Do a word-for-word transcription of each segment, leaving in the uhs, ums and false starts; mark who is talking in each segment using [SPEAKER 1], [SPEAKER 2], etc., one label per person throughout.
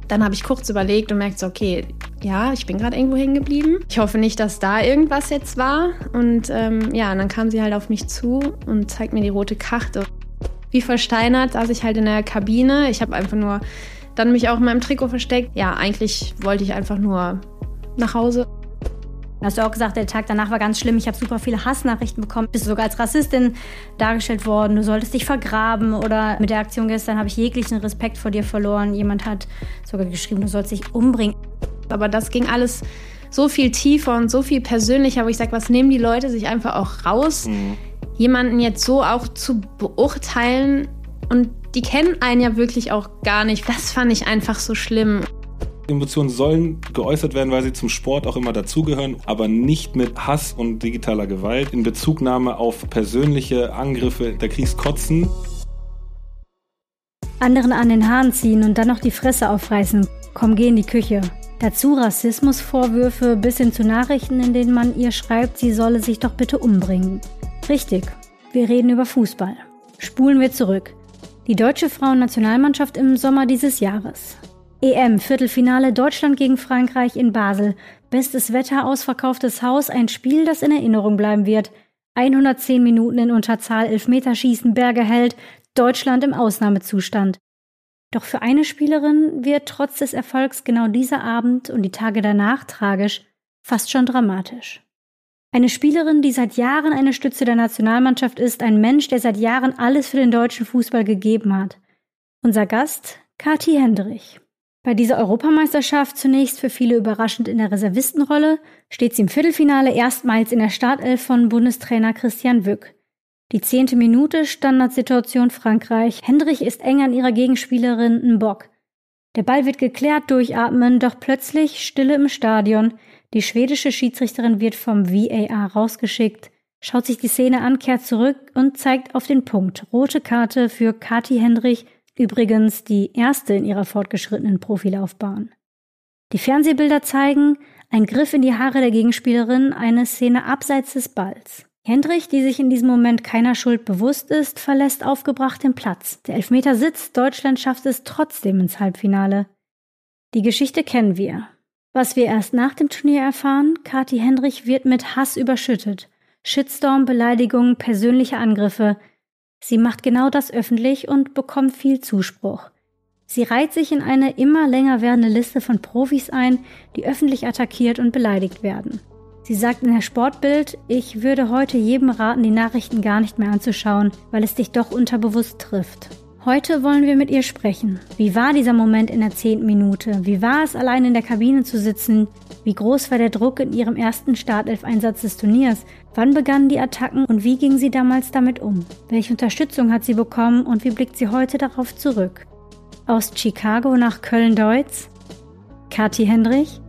[SPEAKER 1] Dann habe ich kurz überlegt und merkte so, okay, ja, ich bin gerade irgendwo hängen geblieben. Ich hoffe nicht, dass da irgendwas jetzt war. Und ähm, ja, und dann kam sie halt auf mich zu und zeigt mir die rote Karte. Wie versteinert saß ich halt in der Kabine. Ich habe einfach nur dann mich auch in meinem Trikot versteckt. Ja, eigentlich wollte ich einfach nur nach Hause.
[SPEAKER 2] Hast du auch gesagt, der Tag danach war ganz schlimm. Ich habe super viele Hassnachrichten bekommen. Bist du sogar als Rassistin dargestellt worden. Du solltest dich vergraben. Oder mit der Aktion gestern habe ich jeglichen Respekt vor dir verloren. Jemand hat sogar geschrieben, du sollst dich umbringen.
[SPEAKER 1] Aber das ging alles so viel tiefer und so viel persönlicher, wo ich sage, was nehmen die Leute sich einfach auch raus, mhm. jemanden jetzt so auch zu beurteilen. Und die kennen einen ja wirklich auch gar nicht. Das fand ich einfach so schlimm.
[SPEAKER 3] Emotionen sollen geäußert werden, weil sie zum Sport auch immer dazugehören, aber nicht mit Hass und digitaler Gewalt. In Bezugnahme auf persönliche Angriffe, da kriegst Kotzen.
[SPEAKER 2] Anderen an den Haaren ziehen und dann noch die Fresse aufreißen. Komm, geh in die Küche. Dazu Rassismusvorwürfe bis hin zu Nachrichten, in denen man ihr schreibt, sie solle sich doch bitte umbringen. Richtig, wir reden über Fußball. Spulen wir zurück. Die deutsche Frauennationalmannschaft im Sommer dieses Jahres. E M-Viertelfinale Deutschland gegen Frankreich in Basel. Bestes Wetter, ausverkauftes Haus, ein Spiel, das in Erinnerung bleiben wird. hundertzehn Minuten in Unterzahl, Elfmeterschießen, Berge hält, Deutschland im Ausnahmezustand. Doch für eine Spielerin wird trotz des Erfolgs genau dieser Abend und die Tage danach tragisch, fast schon dramatisch. Eine Spielerin, die seit Jahren eine Stütze der Nationalmannschaft ist, ein Mensch, der seit Jahren alles für den deutschen Fußball gegeben hat. Unser Gast, Kathi Hendrich. Bei dieser Europameisterschaft zunächst für viele überraschend in der Reservistenrolle, steht sie im Viertelfinale erstmals in der Startelf von Bundestrainer Christian Wück. Die zehnte Minute, Standardsituation Frankreich. Hendrich ist eng an ihrer Gegenspielerin Mbock. Der Ball wird geklärt, durchatmen, doch plötzlich Stille im Stadion. Die schwedische Schiedsrichterin wird vom V A R rausgeschickt, schaut sich die Szene an, kehrt zurück und zeigt auf den Punkt. Rote Karte für Kathi Hendrich. Übrigens die erste in ihrer fortgeschrittenen Profilaufbahn. Die Fernsehbilder zeigen ein Griff in die Haare der Gegenspielerin, eine Szene abseits des Balls. Hendrich, die sich in diesem Moment keiner Schuld bewusst ist, verlässt aufgebracht den Platz. Der Elfmeter sitzt, Deutschland schafft es trotzdem ins Halbfinale. Die Geschichte kennen wir. Was wir erst nach dem Turnier erfahren, Kathi Hendrich wird mit Hass überschüttet. Shitstorm, Beleidigungen, persönliche Angriffe. Sie macht genau das öffentlich und bekommt viel Zuspruch. Sie reiht sich in eine immer länger werdende Liste von Profis ein, die öffentlich attackiert und beleidigt werden. Sie sagt in der Sportbild, ich würde heute jedem raten, die Nachrichten gar nicht mehr anzuschauen, weil es dich doch unterbewusst trifft. Heute wollen wir mit ihr sprechen. Wie war dieser Moment in der zehnten Minute? Wie war es, allein in der Kabine zu sitzen? Wie groß war der Druck in ihrem ersten Startelf-Einsatz des Turniers? Wann begannen die Attacken und wie ging sie damals damit um? Welche Unterstützung hat sie bekommen und wie blickt sie heute darauf zurück? Aus Chicago nach Köln-Deutz? Kathi Hendrich?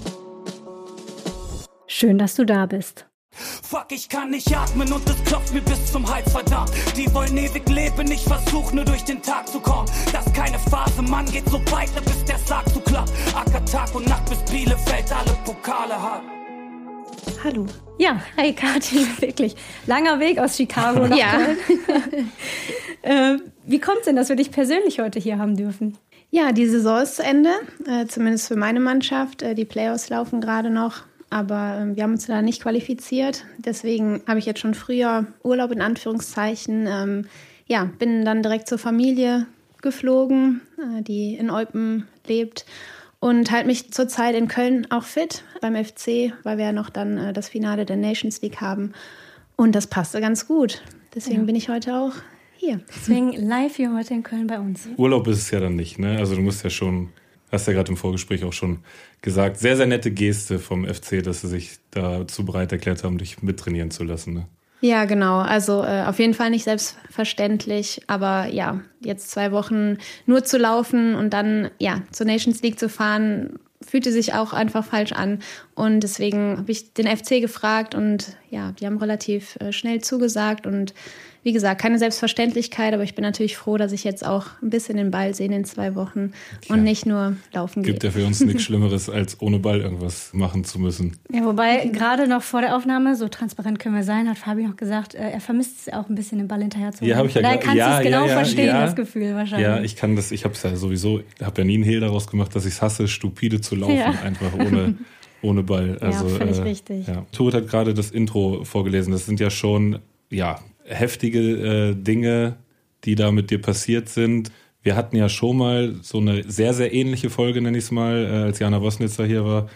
[SPEAKER 2] Schön, dass du da bist.
[SPEAKER 4] Fuck, ich kann nicht atmen und es klopft mir bis zum Hals, verdammt. Die wollen ewig leben, ich versuch nur durch den Tag zu kommen. Das ist keine Phase, Mann, geht so weiter, bis der Sarg zu klappt. Acker Tag und Nacht, bis Bielefeld alle Pokale hat.
[SPEAKER 2] Hallo. Ja, hi Kathi, wirklich. Langer Weg aus Chicago nach
[SPEAKER 1] ja.
[SPEAKER 2] Köln. äh, wie kommt es denn, dass wir dich persönlich heute hier haben dürfen?
[SPEAKER 1] Ja, die Saison ist zu Ende, äh, zumindest für meine Mannschaft. Äh, die Playoffs laufen gerade noch. Aber ähm, wir haben uns da nicht qualifiziert. Deswegen habe ich jetzt schon früher Urlaub in Anführungszeichen. Ähm, ja, bin dann direkt zur Familie geflogen, äh, die in Eupen lebt. Und halte mich zurzeit in Köln auch fit beim F C, weil wir ja noch dann äh, das Finale der Nations League haben. Und das passte ganz gut. Deswegen ja. bin ich heute auch hier.
[SPEAKER 2] Deswegen live hier heute in Köln bei uns.
[SPEAKER 3] Urlaub ist es ja dann nicht, ne? Also du musst ja schon... Hast ja gerade im Vorgespräch auch schon gesagt, sehr, sehr nette Geste vom F C, dass sie sich dazu bereit erklärt haben, dich mittrainieren zu lassen. Ne?
[SPEAKER 1] Ja, genau. Also äh, auf jeden Fall nicht selbstverständlich. Aber ja, jetzt zwei Wochen nur zu laufen und dann ja zur Nations League zu fahren, fühlte sich auch einfach falsch an. Und deswegen habe ich den F C gefragt und ja, ja, die haben relativ äh, schnell zugesagt und wie gesagt, keine Selbstverständlichkeit, aber ich bin natürlich froh, dass ich jetzt auch ein bisschen den Ball sehe in zwei Wochen Klar. und nicht nur laufen gehe.
[SPEAKER 3] Gibt ja für uns nichts Schlimmeres, als ohne Ball irgendwas machen zu müssen.
[SPEAKER 2] Ja, wobei gerade noch vor der Aufnahme, so transparent können wir sein, hat Fabi noch gesagt, äh, er vermisst es auch ein bisschen, den Ball hinterher zu holen.
[SPEAKER 3] Ja, habe ich ja
[SPEAKER 2] Daher kannst
[SPEAKER 3] ja,
[SPEAKER 2] du es genau
[SPEAKER 3] ja, ja,
[SPEAKER 2] verstehen,
[SPEAKER 3] ja,
[SPEAKER 2] das Gefühl wahrscheinlich.
[SPEAKER 3] Ja, ich kann das, ich habe es ja sowieso, habe ja nie einen Hehl daraus gemacht, dass ich es hasse, stupide zu laufen, ja. einfach ohne, ohne Ball. Also,
[SPEAKER 2] ja, völlig
[SPEAKER 3] äh,
[SPEAKER 2] richtig.
[SPEAKER 3] Ja. Turit hat gerade das Intro vorgelesen, das sind ja schon, ja, heftige äh, Dinge, die da mit dir passiert sind. Wir hatten ja schon mal so eine sehr, sehr ähnliche Folge, nenne ich es mal, äh, als Jana Wosnitzer hier war,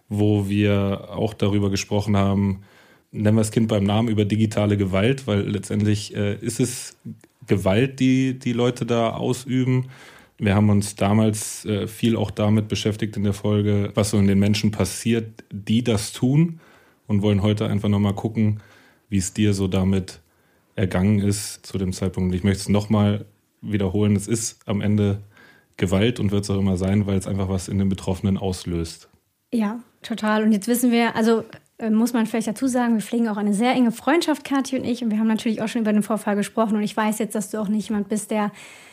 [SPEAKER 3] wo wir auch darüber gesprochen haben, nennen wir das Kind beim Namen, über digitale Gewalt, weil letztendlich äh, ist es Gewalt, die die Leute da ausüben. Wir haben uns damals äh, viel auch damit beschäftigt in der Folge, was so in den Menschen passiert, die das tun, und wollen heute einfach nochmal gucken, wie es dir so damit ergangen ist zu dem Zeitpunkt. Ich möchte es nochmal wiederholen, es ist am Ende Gewalt und wird es auch immer sein, weil es einfach was in den Betroffenen auslöst.
[SPEAKER 2] Ja, total. Und jetzt wissen wir, also äh, muss man vielleicht dazu sagen, wir pflegen auch eine sehr enge Freundschaft, Kathi und ich, und wir haben natürlich auch schon über den Vorfall gesprochen und ich weiß jetzt, dass du auch nicht jemand bist, der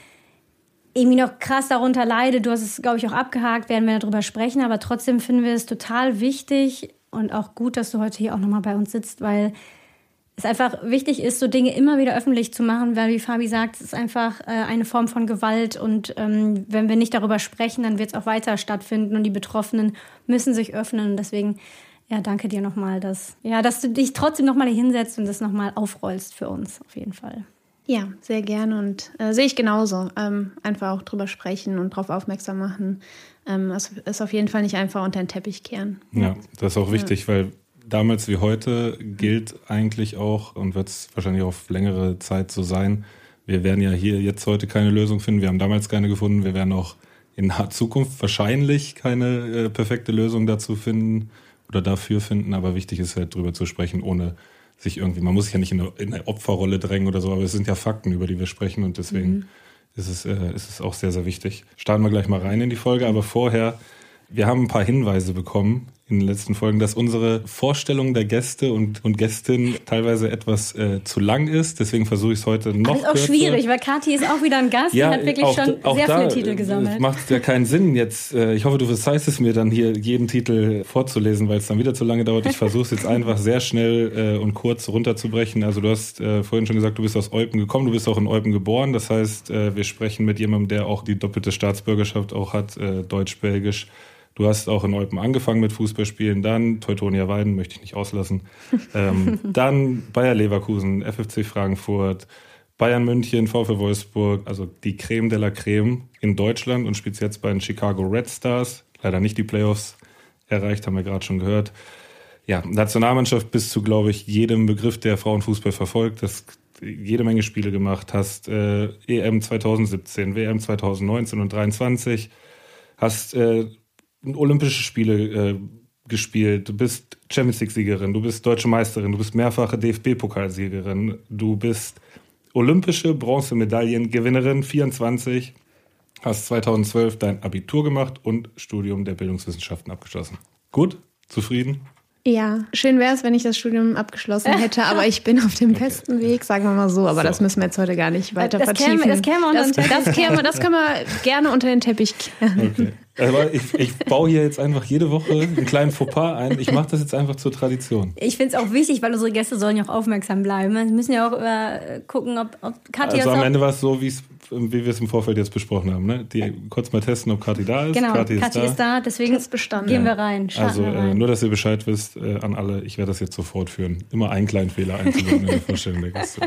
[SPEAKER 2] irgendwie noch krass darunter leidet. Du hast es, glaube ich, auch abgehakt, werden wir darüber sprechen, aber trotzdem finden wir es total wichtig und auch gut, dass du heute hier auch nochmal bei uns sitzt, weil es einfach wichtig ist, so Dinge immer wieder öffentlich zu machen, weil, wie Fabi sagt, es ist einfach äh, eine Form von Gewalt und ähm, wenn wir nicht darüber sprechen, dann wird es auch weiter stattfinden und die Betroffenen müssen sich öffnen und deswegen, ja, danke dir nochmal, dass, ja, dass du dich trotzdem nochmal hier hinsetzt und das nochmal aufrollst für uns, auf jeden Fall.
[SPEAKER 1] Ja, sehr gerne und äh, sehe ich genauso. Ähm, einfach auch drüber sprechen und darauf aufmerksam machen. Ähm, es ist auf jeden Fall nicht einfach unter den Teppich kehren.
[SPEAKER 3] Ja, das ist auch wichtig, ja. weil damals wie heute gilt eigentlich auch und wird es wahrscheinlich auch auf längere Zeit so sein. Wir werden ja hier jetzt heute keine Lösung finden. Wir haben damals keine gefunden. Wir werden auch in naher Zukunft wahrscheinlich keine äh, perfekte Lösung dazu finden oder dafür finden. Aber wichtig ist halt drüber zu sprechen, ohne sich irgendwie, man muss sich ja nicht in eine, in eine Opferrolle drängen oder so, aber es sind ja Fakten, über die wir sprechen und deswegen mhm. ist es, äh, ist es auch sehr, sehr wichtig. Starten wir gleich mal rein in die Folge, aber vorher, wir haben ein paar Hinweise bekommen in den letzten Folgen, dass unsere Vorstellung der Gäste und, und Gästinnen teilweise etwas äh, zu lang ist. Deswegen versuche ich es heute noch kürzer.
[SPEAKER 2] Das ist auch schwierig, weil Kathi ist auch wieder ein Gast,
[SPEAKER 3] ja,
[SPEAKER 2] die hat wirklich
[SPEAKER 3] auch,
[SPEAKER 2] schon
[SPEAKER 3] auch
[SPEAKER 2] sehr
[SPEAKER 3] da,
[SPEAKER 2] viele Titel gesammelt.
[SPEAKER 3] Macht ja keinen Sinn jetzt. Äh, ich hoffe, du verzeihst es mir dann hier jeden Titel vorzulesen, weil es dann wieder zu lange dauert. Ich versuche es jetzt einfach sehr schnell äh, und kurz runterzubrechen. Also du hast äh, vorhin schon gesagt, du bist aus Eupen gekommen, du bist auch in Eupen geboren. Das heißt, äh, wir sprechen mit jemandem, der auch die doppelte Staatsbürgerschaft auch hat, äh, deutsch-belgisch. Du hast auch in Eupen angefangen mit Fußballspielen, dann Teutonia Weiden, möchte ich nicht auslassen, ähm, dann Bayer Leverkusen, F F C Frankfurt, Bayern München, VfL Wolfsburg, also die Creme de la Creme in Deutschland und spielst jetzt bei den Chicago Red Stars, leider nicht die Playoffs erreicht, haben wir gerade schon gehört. Ja, Nationalmannschaft bist du, glaube ich, jedem Begriff, der Frauenfußball verfolgt, hast jede Menge Spiele gemacht, hast äh, E M zwanzig siebzehn, W M zwanzig neunzehn und dreiundzwanzig, hast äh, Olympische Spiele äh, gespielt, du bist Champions League-Siegerin, du bist Deutsche Meisterin, du bist mehrfache D F B-Pokalsiegerin, du bist olympische Bronzemedaillengewinnerin, vierundzwanzig, hast zweitausendzwölf dein Abitur gemacht und Studium der Bildungswissenschaften abgeschlossen. Gut? Zufrieden?
[SPEAKER 1] Ja, schön wäre es, wenn ich das Studium abgeschlossen hätte, aber ich bin auf dem okay. besten Weg, sagen wir mal so. Aber so. Das müssen wir jetzt heute gar nicht weiter
[SPEAKER 2] das
[SPEAKER 1] vertiefen.
[SPEAKER 2] Käme, das käme unter den
[SPEAKER 1] das, das, käme, das können wir gerne unter den Teppich kehren.
[SPEAKER 3] Okay. Aber ich, ich baue hier jetzt einfach jede Woche einen kleinen Fauxpas ein. Ich mache das jetzt einfach zur Tradition.
[SPEAKER 2] Ich finde es auch wichtig, weil unsere Gäste sollen ja auch aufmerksam bleiben. Wir müssen ja auch äh, gucken, ob, ob Kathi
[SPEAKER 3] Also am
[SPEAKER 2] auch
[SPEAKER 3] Ende war es so, wie wir es im Vorfeld jetzt besprochen haben. Ne? Die, kurz mal testen, ob Kathi da ist.
[SPEAKER 2] Genau,
[SPEAKER 3] Kathi ist,
[SPEAKER 2] Kathi
[SPEAKER 3] da.
[SPEAKER 2] ist da, deswegen gehen wir rein.
[SPEAKER 3] Also
[SPEAKER 2] wir rein.
[SPEAKER 3] Äh, nur, dass ihr Bescheid wisst äh, an alle, ich werde das jetzt so fortführen. Immer einen kleinen Fehler einzubauen in der Vorstellung der Gäste.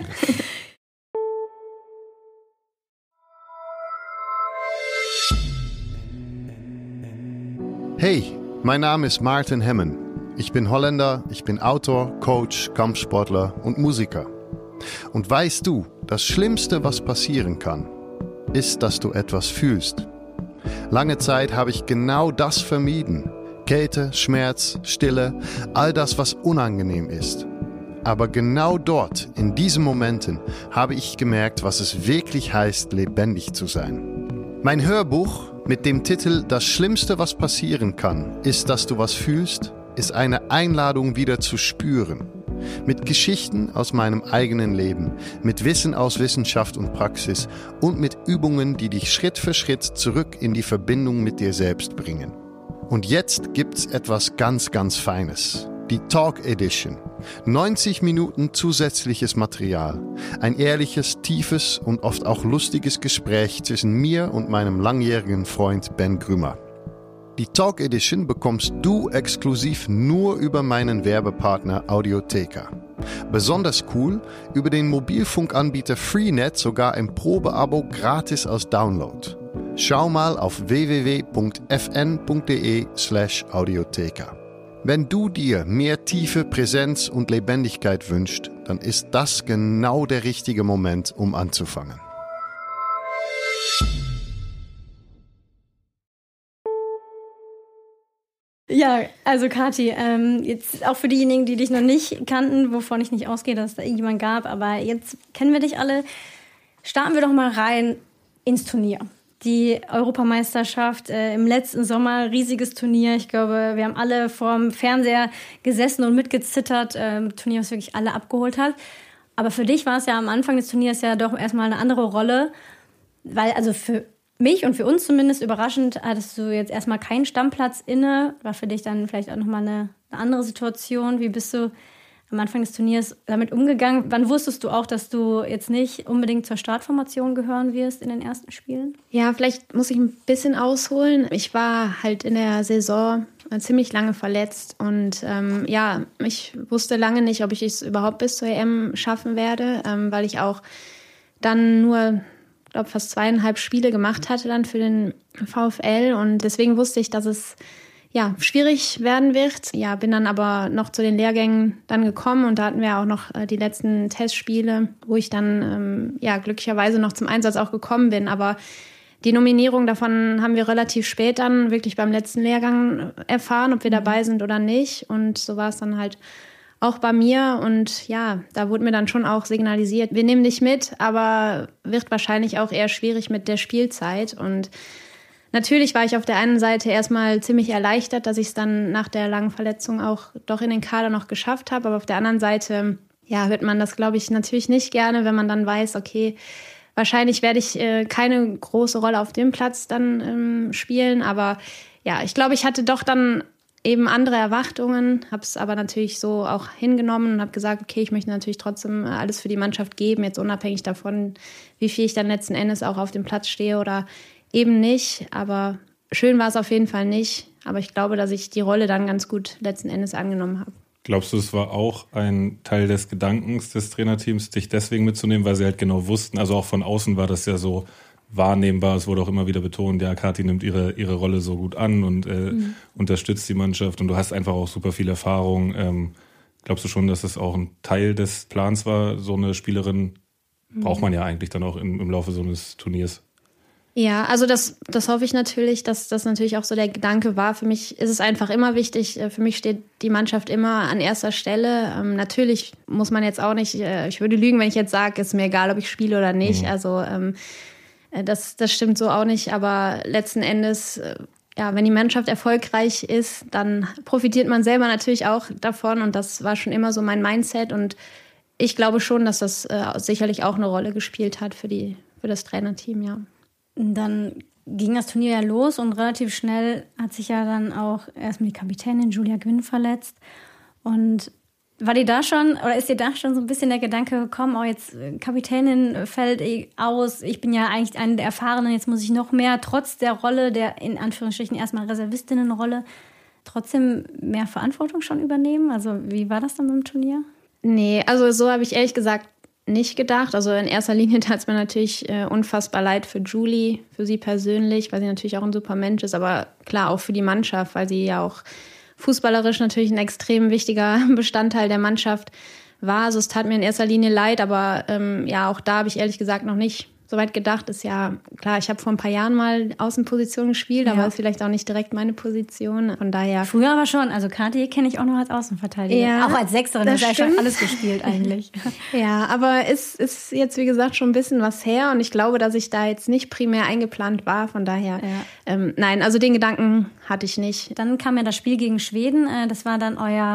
[SPEAKER 5] Hey, mein Name ist Maarten Hemmen. Ich bin Holländer, ich bin Autor, Coach, Kampfsportler und Musiker. Und weißt du, das Schlimmste, was passieren kann, ist, dass du etwas fühlst. Lange Zeit habe ich genau das vermieden. Kälte, Schmerz, Stille, all das, was unangenehm ist. Aber genau dort, in diesen Momenten, habe ich gemerkt, was es wirklich heißt, lebendig zu sein. Mein Hörbuch mit dem Titel Das Schlimmste, was passieren kann, ist, dass du was fühlst, ist eine Einladung, wieder zu spüren. Mit Geschichten aus meinem eigenen Leben, mit Wissen aus Wissenschaft und Praxis und mit Übungen, die dich Schritt für Schritt zurück in die Verbindung mit dir selbst bringen. Und jetzt gibt's etwas ganz, ganz Feines. Die Talk Edition. neunzig Minuten zusätzliches Material. Ein ehrliches, tiefes und oft auch lustiges Gespräch zwischen mir und meinem langjährigen Freund Ben Grümer. Die Talk Edition bekommst du exklusiv nur über meinen Werbepartner Audiotheka. Besonders cool, über den Mobilfunkanbieter Freenet sogar im Probeabo gratis als Download. Schau mal auf w w w punkt f n punkt d e slash audiotheka. Wenn du dir mehr Tiefe, Präsenz und Lebendigkeit wünschst, dann ist das genau der richtige Moment, um anzufangen.
[SPEAKER 2] Ja, also Kathi, ähm, jetzt auch für diejenigen, die dich noch nicht kannten, wovon ich nicht ausgehe, dass es da irgendjemand gab, aber jetzt kennen wir dich alle. Starten wir doch mal rein ins Turnier. Die Europameisterschaft äh, im letzten Sommer, riesiges Turnier. Ich glaube, wir haben alle vorm Fernseher gesessen und mitgezittert. Ähm, Turnier, was wirklich alle abgeholt hat. Aber für dich war es ja am Anfang des Turniers ja doch erstmal eine andere Rolle, weil also für mich und für uns zumindest überraschend hattest du jetzt erstmal keinen Stammplatz inne. War für dich dann vielleicht auch nochmal eine, eine andere Situation. Wie bist du am Anfang des Turniers damit umgegangen? Wann wusstest du auch, dass du jetzt nicht unbedingt zur Startformation gehören wirst in den ersten Spielen?
[SPEAKER 1] Ja, vielleicht muss ich ein bisschen ausholen. Ich war halt in der Saison ziemlich lange verletzt und ähm, ja, ich wusste lange nicht, ob ich es überhaupt bis zur E M schaffen werde, ähm, weil ich auch dann nur, ich glaube, fast zweieinhalb Spiele gemacht hatte dann für den VfL und deswegen wusste ich, dass es ja, schwierig werden wird. Ja, bin dann aber noch zu den Lehrgängen dann gekommen und da hatten wir auch noch äh, die letzten Testspiele, wo ich dann ähm, ja glücklicherweise noch zum Einsatz auch gekommen bin. Aber die Nominierung davon haben wir relativ spät dann wirklich beim letzten Lehrgang erfahren, ob wir dabei sind oder nicht. Und so war es dann halt auch bei mir. Und ja, da wurde mir dann schon auch signalisiert, wir nehmen dich mit, aber wird wahrscheinlich auch eher schwierig mit der Spielzeit. Und natürlich war ich auf der einen Seite erstmal ziemlich erleichtert, dass ich es dann nach der langen Verletzung auch doch in den Kader noch geschafft habe. Aber auf der anderen Seite, ja, hört man das, glaube ich, natürlich nicht gerne, wenn man dann weiß, okay, wahrscheinlich werde ich äh, keine große Rolle auf dem Platz dann ähm, spielen. Aber ja, ich glaube, ich hatte doch dann eben andere Erwartungen, habe es aber natürlich so auch hingenommen und habe gesagt, okay, ich möchte natürlich trotzdem alles für die Mannschaft geben, jetzt unabhängig davon, wie viel ich dann letzten Endes auch auf dem Platz stehe oder eben nicht, aber schön war es auf jeden Fall nicht. Aber ich glaube, dass ich die Rolle dann ganz gut letzten Endes angenommen habe.
[SPEAKER 3] Glaubst du, es war auch ein Teil des Gedankens des Trainerteams, dich deswegen mitzunehmen, weil sie halt genau wussten, also auch von außen war das ja so wahrnehmbar, es wurde auch immer wieder betont, ja, Kathi nimmt ihre, ihre Rolle so gut an und äh, mhm. unterstützt die Mannschaft und du hast einfach auch super viel Erfahrung. Ähm, glaubst du schon, dass es auch ein Teil des Plans war, so eine Spielerin mhm. braucht man ja eigentlich dann auch im, im Laufe so eines Turniers?
[SPEAKER 1] Ja, also das, das hoffe ich natürlich, dass das natürlich auch so der Gedanke war. Für mich ist es einfach immer wichtig, für mich steht die Mannschaft immer an erster Stelle. Ähm, natürlich muss man jetzt auch nicht, äh, ich würde lügen, wenn ich jetzt sage, ist mir egal, ob ich spiele oder nicht. Mhm. Also ähm, das, das stimmt so auch nicht, aber letzten Endes, äh, ja, wenn die Mannschaft erfolgreich ist, dann profitiert man selber natürlich auch davon und das war schon immer so mein Mindset und ich glaube schon, dass das äh, sicherlich auch eine Rolle gespielt hat für die, für das Trainerteam, ja.
[SPEAKER 2] Dann ging das Turnier ja los und relativ schnell hat sich ja dann auch erstmal die Kapitänin Julia Gwynn verletzt. Und war dir da schon, oder ist dir da schon so ein bisschen der Gedanke gekommen, oh, jetzt Kapitänin fällt aus, ich bin ja eigentlich eine der Erfahrenen, jetzt muss ich noch mehr, trotz der Rolle, der in Anführungsstrichen erstmal Reservistinnenrolle, trotzdem mehr Verantwortung schon übernehmen? Also wie war das dann beim Turnier?
[SPEAKER 1] Nee, also so habe ich ehrlich gesagt nicht gedacht. Also in erster Linie tat es mir natürlich äh, unfassbar leid für Julie, für sie persönlich, weil sie natürlich auch ein super Mensch ist, aber klar auch für die Mannschaft, weil sie ja auch fußballerisch natürlich ein extrem wichtiger Bestandteil der Mannschaft war. Also es tat mir in erster Linie leid, aber ähm, ja, auch da habe ich ehrlich gesagt noch nicht so weit gedacht. Ist ja klar, ich habe vor ein paar Jahren mal Außenposition gespielt, ja. aber ist vielleicht auch nicht direkt meine Position. Von daher.
[SPEAKER 2] Früher aber schon. Also Kathi kenne ich auch noch als Außenverteidiger. Ja, auch als Sechserin. Das habe ich schon alles gespielt eigentlich.
[SPEAKER 1] Ja, aber es ist jetzt, wie gesagt, schon ein bisschen was her. Und ich glaube, dass ich da jetzt nicht primär eingeplant war. Von daher, ja. ähm, nein, also den Gedanken hatte ich nicht.
[SPEAKER 2] Dann kam ja das Spiel gegen Schweden. Das war dann euer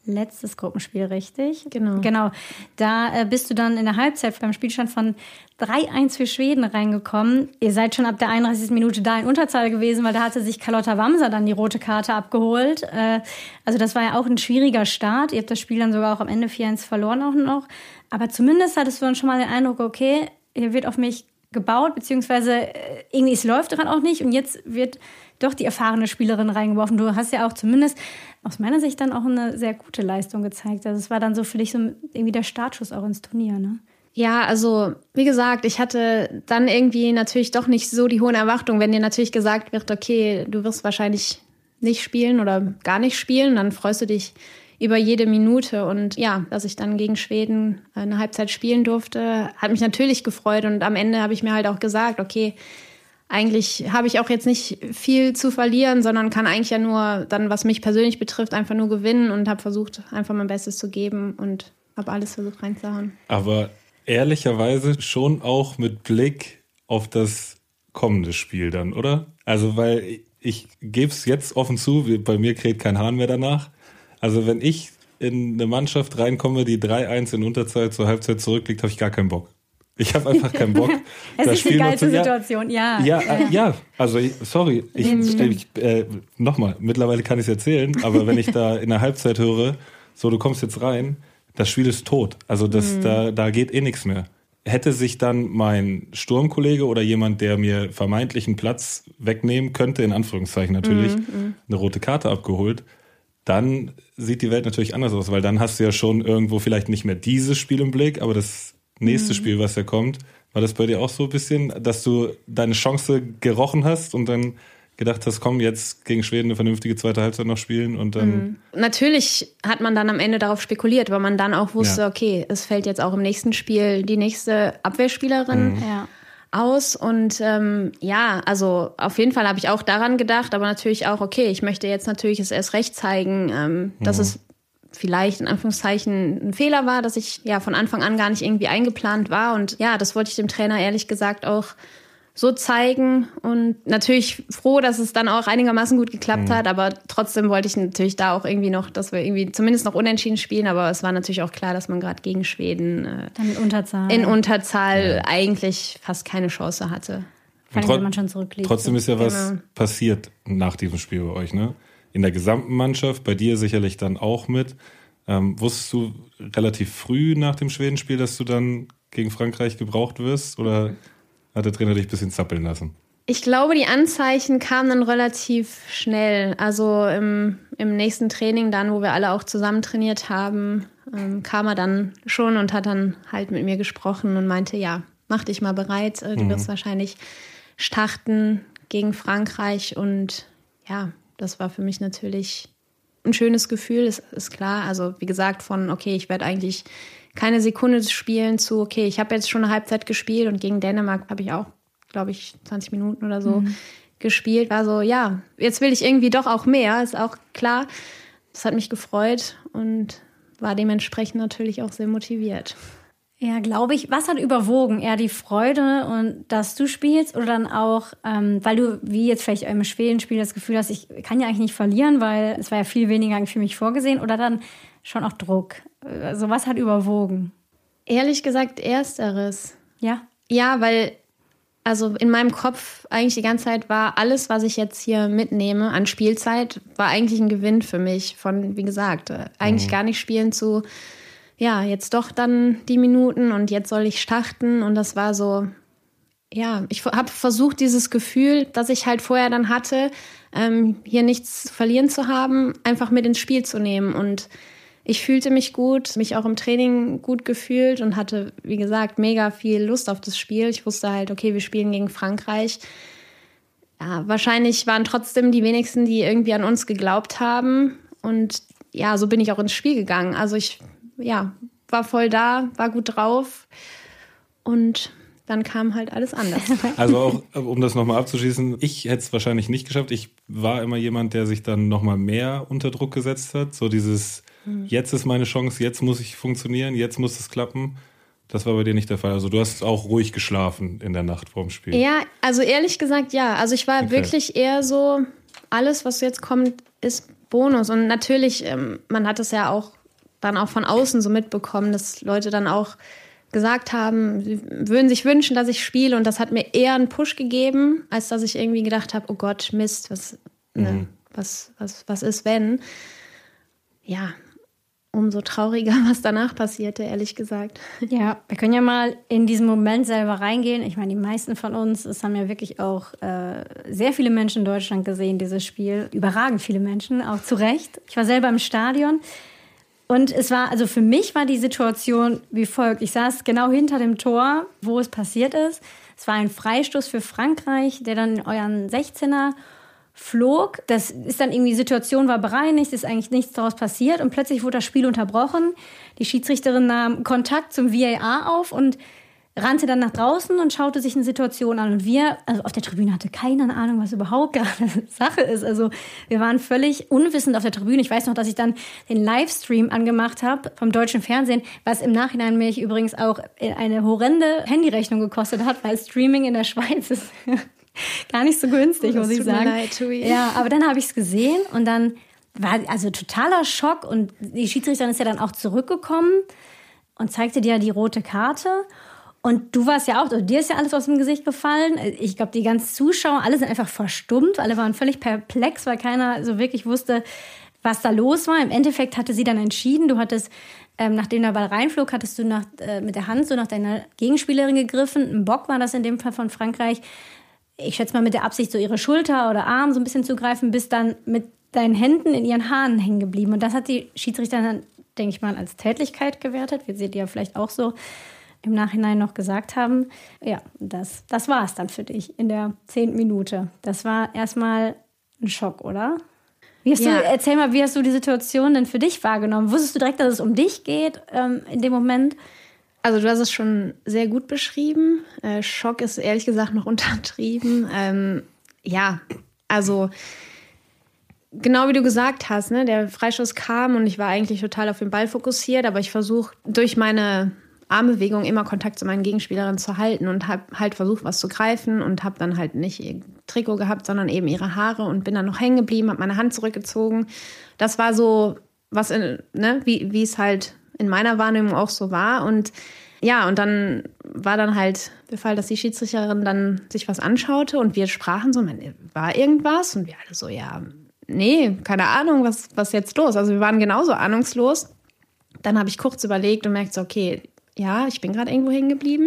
[SPEAKER 2] letztes Gruppenspiel, richtig?
[SPEAKER 1] Genau.
[SPEAKER 2] Genau. Da äh, bist du dann in der Halbzeit beim Spielstand von drei eins für Schweden reingekommen. Ihr seid schon ab der einunddreißigsten Minute da in Unterzahl gewesen, weil da hatte sich Carlotta Wamser dann die rote Karte abgeholt. Äh, also das war ja auch ein schwieriger Start. Ihr habt das Spiel dann sogar auch am Ende vier eins verloren auch noch. Aber zumindest hattest du dann schon mal den Eindruck, okay, hier wird auf mich gebaut, beziehungsweise irgendwie es läuft gerade auch nicht und jetzt wird doch die erfahrene Spielerin reingeworfen. Du hast ja auch zumindest aus meiner Sicht dann auch eine sehr gute Leistung gezeigt. Also es war dann so für dich so irgendwie der Startschuss auch ins Turnier, ne?
[SPEAKER 1] Ja, also wie gesagt, ich hatte dann irgendwie natürlich doch nicht so die hohen Erwartungen, wenn dir natürlich gesagt wird, okay, du wirst wahrscheinlich nicht spielen oder gar nicht spielen, dann freust du dich über jede Minute. Und ja, dass ich dann gegen Schweden eine Halbzeit spielen durfte, hat mich natürlich gefreut. Und am Ende habe ich mir halt auch gesagt, okay, eigentlich habe ich auch jetzt nicht viel zu verlieren, sondern kann eigentlich ja nur dann, was mich persönlich betrifft, einfach nur gewinnen und habe versucht, einfach mein Bestes zu geben und habe alles versucht reinzuhauen.
[SPEAKER 3] Aber ehrlicherweise schon auch mit Blick auf das kommende Spiel dann, oder? Also, weil ich, ich gebe es jetzt offen zu, bei mir kräht kein Hahn mehr danach. Also wenn ich in eine Mannschaft reinkomme, die drei eins in Unterzahl zur Halbzeit zurückliegt, habe ich gar keinen Bock. Ich habe einfach keinen Bock.
[SPEAKER 2] Es
[SPEAKER 3] das
[SPEAKER 2] ist
[SPEAKER 3] Spiel
[SPEAKER 2] die geilste
[SPEAKER 3] zu, ja,
[SPEAKER 2] Situation, ja.
[SPEAKER 3] Ja, ja, äh, ja. Also ich, sorry, ich, ich äh, nochmal, mittlerweile kann ich es erzählen, aber wenn ich da in der Halbzeit höre, so du kommst jetzt rein, das Spiel ist tot. Also das, mhm. da, da geht eh nichts mehr. Hätte sich dann mein Sturmkollege oder jemand, der mir vermeintlichen Platz wegnehmen könnte, in Anführungszeichen natürlich, mhm. eine rote Karte abgeholt, dann sieht die Welt natürlich anders aus, weil dann hast du ja schon irgendwo vielleicht nicht mehr dieses Spiel im Blick, aber das nächste mhm. Spiel, was ja kommt, war das bei dir auch so ein bisschen, dass du deine Chance gerochen hast und dann gedacht hast, komm, jetzt gegen Schweden eine vernünftige zweite Halbzeit noch spielen und dann...
[SPEAKER 1] Mhm. Natürlich hat man dann am Ende darauf spekuliert, weil man dann auch wusste,
[SPEAKER 3] ja.
[SPEAKER 1] okay, es fällt jetzt auch im nächsten Spiel die nächste Abwehrspielerin
[SPEAKER 3] Mhm.
[SPEAKER 2] Ja.
[SPEAKER 1] aus und ähm, ja, also auf jeden Fall habe ich auch daran gedacht, aber natürlich auch, okay, ich möchte jetzt natürlich es erst recht zeigen, ähm, dass
[SPEAKER 3] Mhm.
[SPEAKER 1] es vielleicht in Anführungszeichen ein Fehler war, dass ich ja von Anfang an gar nicht irgendwie eingeplant war und ja, das wollte ich dem Trainer ehrlich gesagt auch so zeigen und natürlich froh, dass es dann auch einigermaßen gut geklappt
[SPEAKER 3] Mhm.
[SPEAKER 1] hat, aber trotzdem wollte ich natürlich da auch irgendwie noch, dass wir irgendwie zumindest noch unentschieden spielen, aber es war natürlich auch klar, dass man gerade gegen Schweden äh,
[SPEAKER 2] Dann in Unterzahl.
[SPEAKER 1] in Unterzahl
[SPEAKER 3] Ja.
[SPEAKER 1] eigentlich fast keine Chance hatte.
[SPEAKER 2] Vor allem,
[SPEAKER 3] Trot-
[SPEAKER 2] wenn man schon zurückliegt.
[SPEAKER 3] Trotzdem ist ja was
[SPEAKER 1] Genau.
[SPEAKER 3] passiert nach diesem Spiel bei euch, ne? In der gesamten Mannschaft, bei dir sicherlich dann auch mit. Ähm, wusstest du relativ früh nach dem Schwedenspiel, dass du dann gegen Frankreich gebraucht wirst? Oder hat der Trainer dich ein bisschen zappeln lassen?
[SPEAKER 1] Ich glaube, die Anzeichen kamen dann relativ schnell. Also im, im nächsten Training dann, wo wir alle auch zusammen trainiert haben, ähm, kam er dann schon und hat dann halt mit mir gesprochen und meinte, ja, mach dich mal bereit. äh, Du
[SPEAKER 3] Mhm.
[SPEAKER 1] wirst wahrscheinlich starten gegen Frankreich. Und ja, das war für mich natürlich ein schönes Gefühl, ist, ist klar. Also wie gesagt, von okay, ich werde eigentlich keine Sekunde spielen zu, okay, ich habe jetzt schon eine Halbzeit gespielt und gegen Dänemark habe ich auch, glaube ich, zwanzig Minuten oder so mhm. gespielt. Also ja, jetzt will ich irgendwie doch auch mehr, ist auch klar. Das hat mich gefreut und war dementsprechend natürlich auch sehr motiviert.
[SPEAKER 2] Ja, glaube ich. Was hat überwogen? Eher die Freude und dass du spielst oder dann auch, ähm, weil du wie jetzt vielleicht im Schwedenspiel das Gefühl hast, ich kann ja eigentlich nicht verlieren, weil es war ja viel weniger für mich vorgesehen oder dann schon auch Druck? Also was hat überwogen?
[SPEAKER 1] Ehrlich gesagt, ersteres.
[SPEAKER 2] Ja?
[SPEAKER 1] Ja, weil also in meinem Kopf eigentlich die ganze Zeit war, alles, was ich jetzt hier mitnehme an Spielzeit, war eigentlich ein Gewinn für mich. Von, wie gesagt, eigentlich mhm. gar nicht spielen zu, ja, jetzt doch dann die Minuten und jetzt soll ich starten. Und das war so, ja, ich habe versucht, dieses Gefühl, das ich halt vorher dann hatte, ähm, hier nichts zu verlieren zu haben, einfach mit ins Spiel zu nehmen. Und ich fühlte mich gut, mich auch im Training gut gefühlt und hatte, wie gesagt, mega viel Lust auf das Spiel. Ich wusste halt, okay, wir spielen gegen Frankreich. Ja, wahrscheinlich waren trotzdem die wenigsten, die irgendwie an uns geglaubt haben. Und ja, so bin ich auch ins Spiel gegangen. Also ich, ja, war voll da, war gut drauf und dann kam halt alles anders.
[SPEAKER 3] Also auch, um das nochmal abzuschließen, ich hätte es wahrscheinlich nicht geschafft. Ich war immer jemand, der sich dann nochmal mehr unter Druck gesetzt hat. So dieses, jetzt ist meine Chance, jetzt muss ich funktionieren, jetzt muss es klappen. Das war bei dir nicht der Fall. Also du hast auch ruhig geschlafen in der Nacht vorm Spiel.
[SPEAKER 1] Ja, also ehrlich gesagt, ja. Also ich war
[SPEAKER 3] Okay.
[SPEAKER 1] wirklich eher so, alles, was jetzt kommt, ist Bonus. Und natürlich, ähm, man hat es ja auch dann auch von außen so mitbekommen, dass Leute dann auch gesagt haben, sie würden sich wünschen, dass ich spiele. Und das hat mir eher einen Push gegeben, als dass ich irgendwie gedacht habe, oh Gott, Mist, was, mhm. ne, was, was, was ist, wenn? Ja, umso trauriger, was danach passierte, ehrlich gesagt.
[SPEAKER 2] Ja, wir können ja mal in diesen Moment selber reingehen. Ich meine, die meisten von uns, es haben ja wirklich auch äh, sehr viele Menschen in Deutschland gesehen, dieses Spiel. Überragend viele Menschen, auch zu Recht. Ich war selber im Stadion. Und es war, also für mich war die Situation wie folgt. Ich saß genau hinter dem Tor, wo es passiert ist. Es war ein Freistoß für Frankreich, der dann in euren sechzehner flog. Das ist dann irgendwie, die Situation war bereinigt, ist eigentlich nichts daraus passiert. Und plötzlich wurde das Spiel unterbrochen. Die Schiedsrichterin nahm Kontakt zum V A R auf und rannte dann nach draußen und schaute sich eine Situation an. Und wir, also auf der Tribüne, hatte keine Ahnung, was überhaupt gerade Sache ist. Also wir waren völlig unwissend auf der Tribüne. Ich weiß noch, dass ich dann den Livestream angemacht habe vom deutschen Fernsehen, was im Nachhinein mich übrigens auch eine horrende Handyrechnung gekostet hat, weil Streaming in der Schweiz ist gar nicht so günstig, oh, muss ich sagen. Leid, ja, aber dann habe ich es gesehen und dann war also totaler Schock. Und die Schiedsrichterin ist ja dann auch zurückgekommen und zeigte dir die rote Karte. Und du warst ja auch, dir ist ja alles aus dem Gesicht gefallen. Ich glaube, die ganzen Zuschauer, alle sind einfach verstummt. Alle waren völlig perplex, weil keiner so wirklich wusste, was da los war. Im Endeffekt hatte sie dann entschieden. Du hattest, ähm, nachdem der Ball reinflog, hattest du nach, äh, mit der Hand so nach deiner Gegenspielerin gegriffen. Ein Bock war das in dem Fall von Frankreich. Ich schätze mal mit der Absicht, so ihre Schulter oder Arm so ein bisschen zu greifen, bist dann mit deinen Händen in ihren Haaren hängen geblieben. Und das hat die Schiedsrichterin dann, denke ich mal, als Tätlichkeit gewertet. Wir sehen die ja vielleicht auch so im Nachhinein noch gesagt haben. Ja, das, das war es dann für dich in der zehnten Minute. Das war erstmal ein Schock, oder? Wie hast ja. du, erzähl mal, wie hast du die Situation denn für dich wahrgenommen? Wusstest du direkt, dass es um dich geht ähm, in dem Moment?
[SPEAKER 1] Also du hast es schon sehr gut beschrieben. Äh, Schock ist ehrlich gesagt noch untertrieben. Ähm, ja, also genau wie du gesagt hast, ne, der Freistoß kam und ich war eigentlich total auf den Ball fokussiert, aber ich versuche durch meine Armbewegung immer Kontakt zu meinen Gegenspielerinnen zu halten und habe halt versucht, was zu greifen und habe dann halt nicht ihr Trikot gehabt, sondern eben ihre Haare und bin dann noch hängen geblieben, habe meine Hand zurückgezogen. Das war so, was in, ne, wie wie es halt in meiner Wahrnehmung auch so war. Und ja, und dann war dann halt der Fall, dass die Schiedsrichterin dann sich was anschaute und wir sprachen so, war irgendwas? Und wir alle so, ja, nee, keine Ahnung, was was jetzt los? Also wir waren genauso ahnungslos. Dann habe ich kurz überlegt und merkte so, okay, ja, ich bin gerade irgendwo hängen geblieben.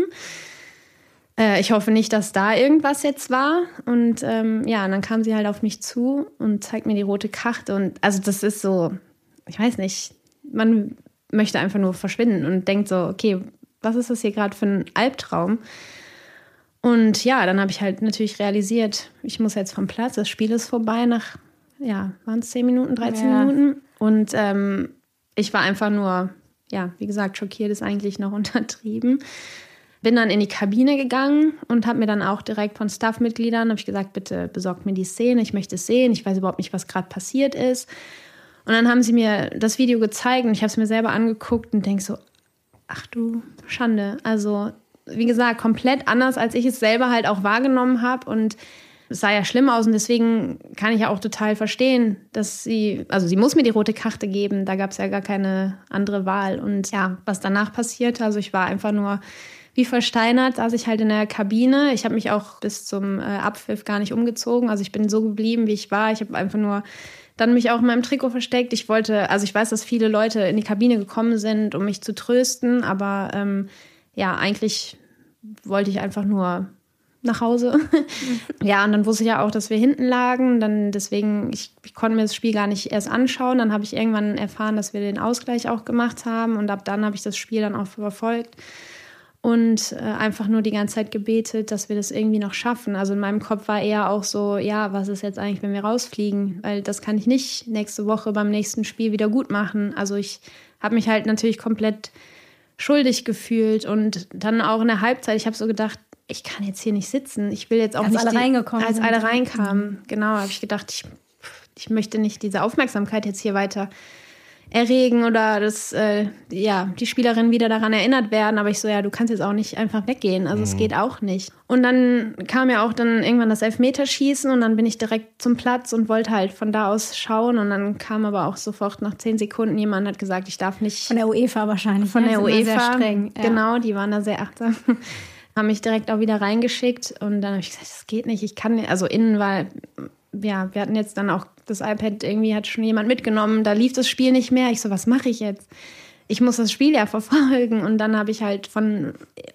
[SPEAKER 1] Äh, ich hoffe nicht, dass da irgendwas jetzt war. Und ähm, ja, und dann kam sie halt auf mich zu und zeigt mir die rote Karte. Und also das ist so, ich weiß nicht, man möchte einfach nur verschwinden und denkt so, okay, was ist das hier gerade für ein Albtraum? Und ja, dann habe ich halt natürlich realisiert, ich muss jetzt vom Platz, das Spiel ist vorbei nach, ja, waren es zehn Minuten, dreizehn ja. Minuten. Und ähm, ich war einfach nur, ja, wie gesagt, schockiert ist eigentlich noch untertrieben. Bin dann in die Kabine gegangen und habe mir dann auch direkt von Staff-Mitgliedern, habe ich gesagt, bitte besorgt mir die Szene, ich möchte es sehen, ich weiß überhaupt nicht, was gerade passiert ist. Und dann haben sie mir das Video gezeigt und ich habe es mir selber angeguckt und denke so, ach du Schande. Also, wie gesagt, komplett anders, als ich es selber halt auch wahrgenommen habe. Und es sah ja schlimm aus und deswegen kann ich ja auch total verstehen, dass sie, also sie muss mir die rote Karte geben, da gab es ja gar keine andere Wahl. Und ja, was danach passierte, also ich war einfach nur wie versteinert, saß ich halt in der Kabine. Ich habe mich auch bis zum äh, Abpfiff gar nicht umgezogen. Also ich bin so geblieben, wie ich war. Ich habe einfach nur dann mich auch in meinem Trikot versteckt. Ich wollte, also ich weiß, dass viele Leute in die Kabine gekommen sind, um mich zu trösten, aber ähm, ja, eigentlich wollte ich einfach nur nach Hause. Ja, und dann wusste ich ja auch, dass wir hinten lagen. Dann deswegen, ich, ich konnte mir das Spiel gar nicht erst anschauen. Dann habe ich irgendwann erfahren, dass wir den Ausgleich auch gemacht haben und ab dann habe ich das Spiel dann auch verfolgt. Und äh, einfach nur die ganze Zeit gebetet, dass wir das irgendwie noch schaffen. Also in meinem Kopf war eher auch so, ja, was ist jetzt eigentlich, wenn wir rausfliegen? Weil das kann ich nicht nächste Woche beim nächsten Spiel wieder gut machen. Also ich habe mich halt natürlich komplett schuldig gefühlt. Und dann auch in der Halbzeit, ich habe so gedacht, ich kann jetzt hier nicht sitzen. Ich will jetzt auch
[SPEAKER 2] als
[SPEAKER 1] nicht...
[SPEAKER 2] Alle die, reingekommen
[SPEAKER 1] als
[SPEAKER 2] sind.
[SPEAKER 1] alle reinkamen, genau, habe ich gedacht, ich, ich möchte nicht diese Aufmerksamkeit jetzt hier weiter... erregen oder dass äh, ja, die Spielerinnen wieder daran erinnert werden. Aber ich so, ja, du kannst jetzt auch nicht einfach weggehen. Also es mhm. geht auch nicht. Und dann kam ja auch dann irgendwann das Elfmeterschießen und dann bin ich direkt zum Platz und wollte halt von da aus schauen. Und dann kam aber auch sofort nach zehn Sekunden jemand, hat gesagt, ich darf nicht...
[SPEAKER 2] Von der UEFA wahrscheinlich.
[SPEAKER 1] Von der UEFA.
[SPEAKER 2] Sehr streng. Ja.
[SPEAKER 1] Genau, die waren da sehr achtsam. Haben mich direkt auch wieder reingeschickt. Und dann habe ich gesagt, das geht nicht. Ich kann nicht. Also innen war... Ja, wir hatten jetzt dann auch das iPad, irgendwie hat schon jemand mitgenommen, da lief das Spiel nicht mehr. Ich so, was mache ich jetzt? Ich muss das Spiel ja verfolgen. Und dann habe ich halt von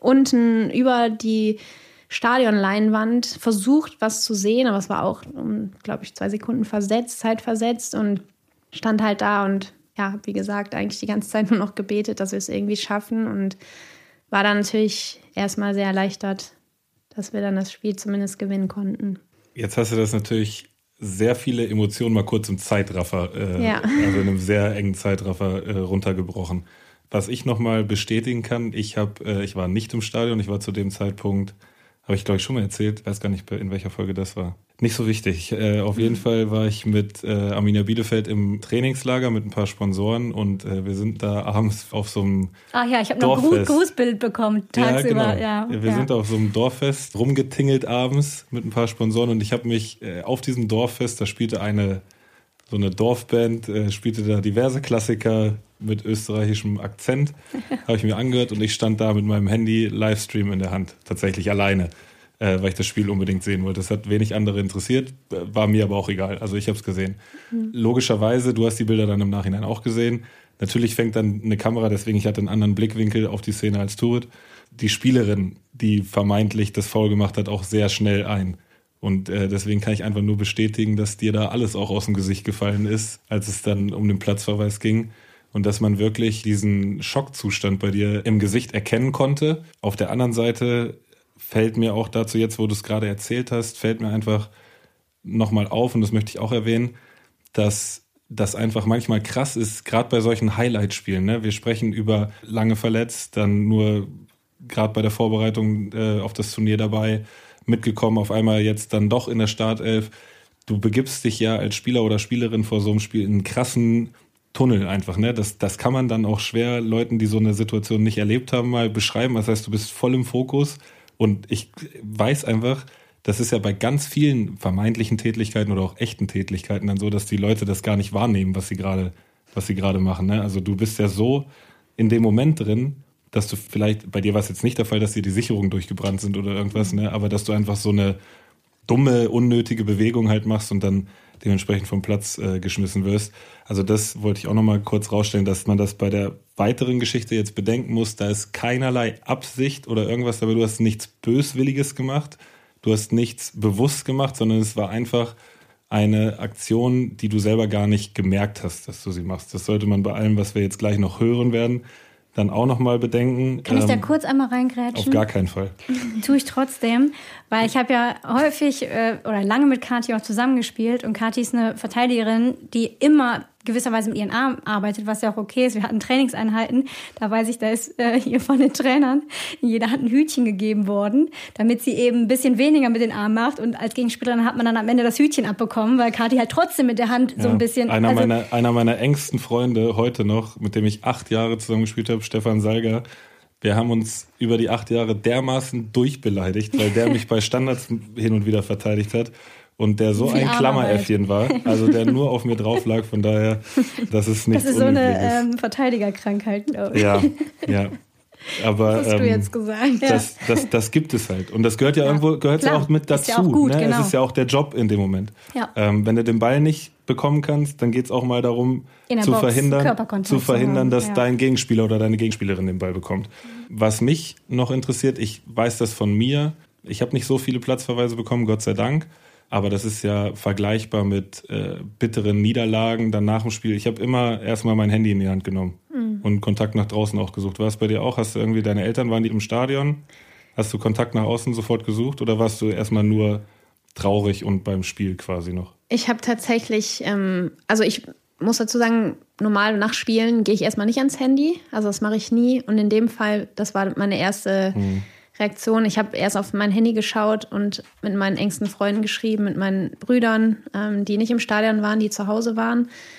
[SPEAKER 1] unten über die Stadionleinwand versucht, was zu sehen. Aber es war auch, um, glaube ich, zwei Sekunden versetzt, Zeit versetzt und stand halt da und ja, habe wie gesagt eigentlich die ganze Zeit nur noch gebetet, dass wir es irgendwie schaffen und war dann natürlich erstmal sehr erleichtert, dass wir dann das Spiel zumindest gewinnen konnten.
[SPEAKER 3] Jetzt hast du das natürlich sehr viele Emotionen mal kurz im Zeitraffer, äh,
[SPEAKER 1] ja.
[SPEAKER 3] also in einem sehr engen Zeitraffer äh, runtergebrochen. Was ich nochmal bestätigen kann, ich habe, äh, ich war nicht im Stadion, ich war zu dem Zeitpunkt, habe ich glaube ich schon mal erzählt, weiß gar nicht, in welcher Folge das war. Nicht so wichtig. Äh, auf jeden Fall war ich mit äh, Arminia Bielefeld im Trainingslager mit ein paar Sponsoren und äh, wir sind da abends auf so einem
[SPEAKER 2] Ach ja, ich habe noch ein Grußbild bekommen tagsüber.
[SPEAKER 3] Ja, genau.
[SPEAKER 2] Ja,
[SPEAKER 3] wir
[SPEAKER 2] ja.
[SPEAKER 3] sind auf so einem Dorffest rumgetingelt abends mit ein paar Sponsoren und ich habe mich äh, auf diesem Dorffest, da spielte eine so eine Dorfband, äh, spielte da diverse Klassiker mit österreichischem Akzent, habe ich mir angehört und ich stand da mit meinem Handy Livestream in der Hand, tatsächlich alleine, äh, weil ich das Spiel unbedingt sehen wollte. Das hat wenig andere interessiert, war mir aber auch egal, also ich habe es gesehen. Mhm. Logischerweise, du hast die Bilder dann im Nachhinein auch gesehen, natürlich fängt dann eine Kamera, deswegen ich hatte einen anderen Blickwinkel auf die Szene als Turit, die Spielerin, die vermeintlich das Foul gemacht hat, auch sehr schnell ein. Und äh, deswegen kann ich einfach nur bestätigen, dass dir da alles auch aus dem Gesicht gefallen ist, als es dann um den Platzverweis ging. Und dass man wirklich diesen Schockzustand bei dir im Gesicht erkennen konnte. Auf der anderen Seite fällt mir auch dazu jetzt, wo du es gerade erzählt hast, fällt mir einfach nochmal auf, und das möchte ich auch erwähnen, dass das einfach manchmal krass ist, gerade bei solchen Highlight-Spielen. Ne? Wir sprechen über lange verletzt, dann nur gerade bei der Vorbereitung äh, auf das Turnier dabei, mitgekommen, auf einmal jetzt dann doch in der Startelf. Du begibst dich ja als Spieler oder Spielerin vor so einem Spiel in einen krassen Tunnel einfach, ne? Das, das kann man dann auch schwer Leuten, die so eine Situation nicht erlebt haben, mal beschreiben. Das heißt, du bist voll im Fokus und ich weiß einfach, das ist ja bei ganz vielen vermeintlichen Tätlichkeiten oder auch echten Tätlichkeiten dann so, dass die Leute das gar nicht wahrnehmen, was sie gerade, was sie gerade machen, ne? Also du bist ja so in dem Moment drin, dass du vielleicht, bei dir war es jetzt nicht der Fall, dass dir die Sicherungen durchgebrannt sind oder irgendwas, ne? Aber dass du einfach so eine dumme, unnötige Bewegung halt machst und dann dementsprechend vom Platz äh, geschmissen wirst. Also das wollte ich auch nochmal kurz rausstellen, dass man das bei der weiteren Geschichte jetzt bedenken muss. Da ist keinerlei Absicht oder irgendwas, aber du hast nichts Böswilliges gemacht. Du hast nichts bewusst gemacht, sondern es war einfach eine Aktion, die du selber gar nicht gemerkt hast, dass du sie machst. Das sollte man bei allem, was wir jetzt gleich noch hören werden, dann auch nochmal bedenken.
[SPEAKER 2] Kann ich da
[SPEAKER 3] ähm,
[SPEAKER 2] kurz einmal reingrätschen?
[SPEAKER 3] Auf gar keinen Fall.
[SPEAKER 2] Tue ich trotzdem, weil ich habe ja häufig äh, oder lange mit Kathi auch zusammengespielt und Kathi ist eine Verteidigerin, die immer gewisserweise mit ihren Armen arbeitet, was ja auch okay ist. Wir hatten Trainingseinheiten, da weiß ich, da ist äh, hier von den Trainern, jeder hat ein Hütchen gegeben worden, damit sie eben ein bisschen weniger mit den Armen macht und als Gegenspielerin hat man dann am Ende das Hütchen abbekommen, weil Kathi halt trotzdem mit der Hand ja, so ein bisschen...
[SPEAKER 3] Einer,
[SPEAKER 2] also,
[SPEAKER 3] meiner, einer meiner engsten Freunde heute noch, mit dem ich acht Jahre zusammengespielt habe, Stefan Salger, wir haben uns über die acht Jahre dermaßen durchbeleidigt, weil der mich bei Standards hin und wieder verteidigt hat. Und der so ein Klammeräffchen war, also der nur auf mir drauf lag, von daher, das ist nichts
[SPEAKER 2] Das ist so
[SPEAKER 3] Unübliches.
[SPEAKER 2] eine ähm, Verteidigerkrankheit, glaube ich.
[SPEAKER 3] Ja, ja. Aber
[SPEAKER 1] das hast du
[SPEAKER 3] ähm,
[SPEAKER 1] jetzt gesagt.
[SPEAKER 3] Das, das, das gibt es halt. Und das gehört ja, ja irgendwo, gehört ja auch mit dazu. Ist ja auch gut, ne? Genau. Es ist ja auch der Job in dem Moment. Ja. Ähm, wenn du den Ball nicht bekommen kannst, dann geht es auch mal darum, zu
[SPEAKER 2] Box,
[SPEAKER 3] verhindern, zu verhindern, dass
[SPEAKER 2] ja.
[SPEAKER 3] dein Gegenspieler oder deine Gegenspielerin den Ball bekommt. Was mich noch interessiert, ich weiß das von mir, ich habe nicht so viele Platzverweise bekommen, Gott sei Dank. Aber das ist ja vergleichbar mit äh, bitteren Niederlagen dann nach dem Spiel. Ich habe immer erstmal mein Handy in die Hand genommen mhm. und Kontakt nach draußen auch gesucht. War es bei dir auch? Hast du irgendwie, deine Eltern waren die im Stadion? Hast du Kontakt nach außen sofort gesucht oder warst du erstmal nur traurig und beim Spiel quasi noch?
[SPEAKER 1] Ich habe tatsächlich, ähm, also ich muss dazu sagen, normal nach Spielen gehe ich erstmal nicht ans Handy. Also das mache ich nie. Und in dem Fall, das war meine erste... Mhm. Reaktion. Ich habe erst auf mein Handy geschaut und mit meinen engsten Freunden geschrieben, mit meinen Brüdern, ähm, die nicht im Stadion waren, die zu Hause waren.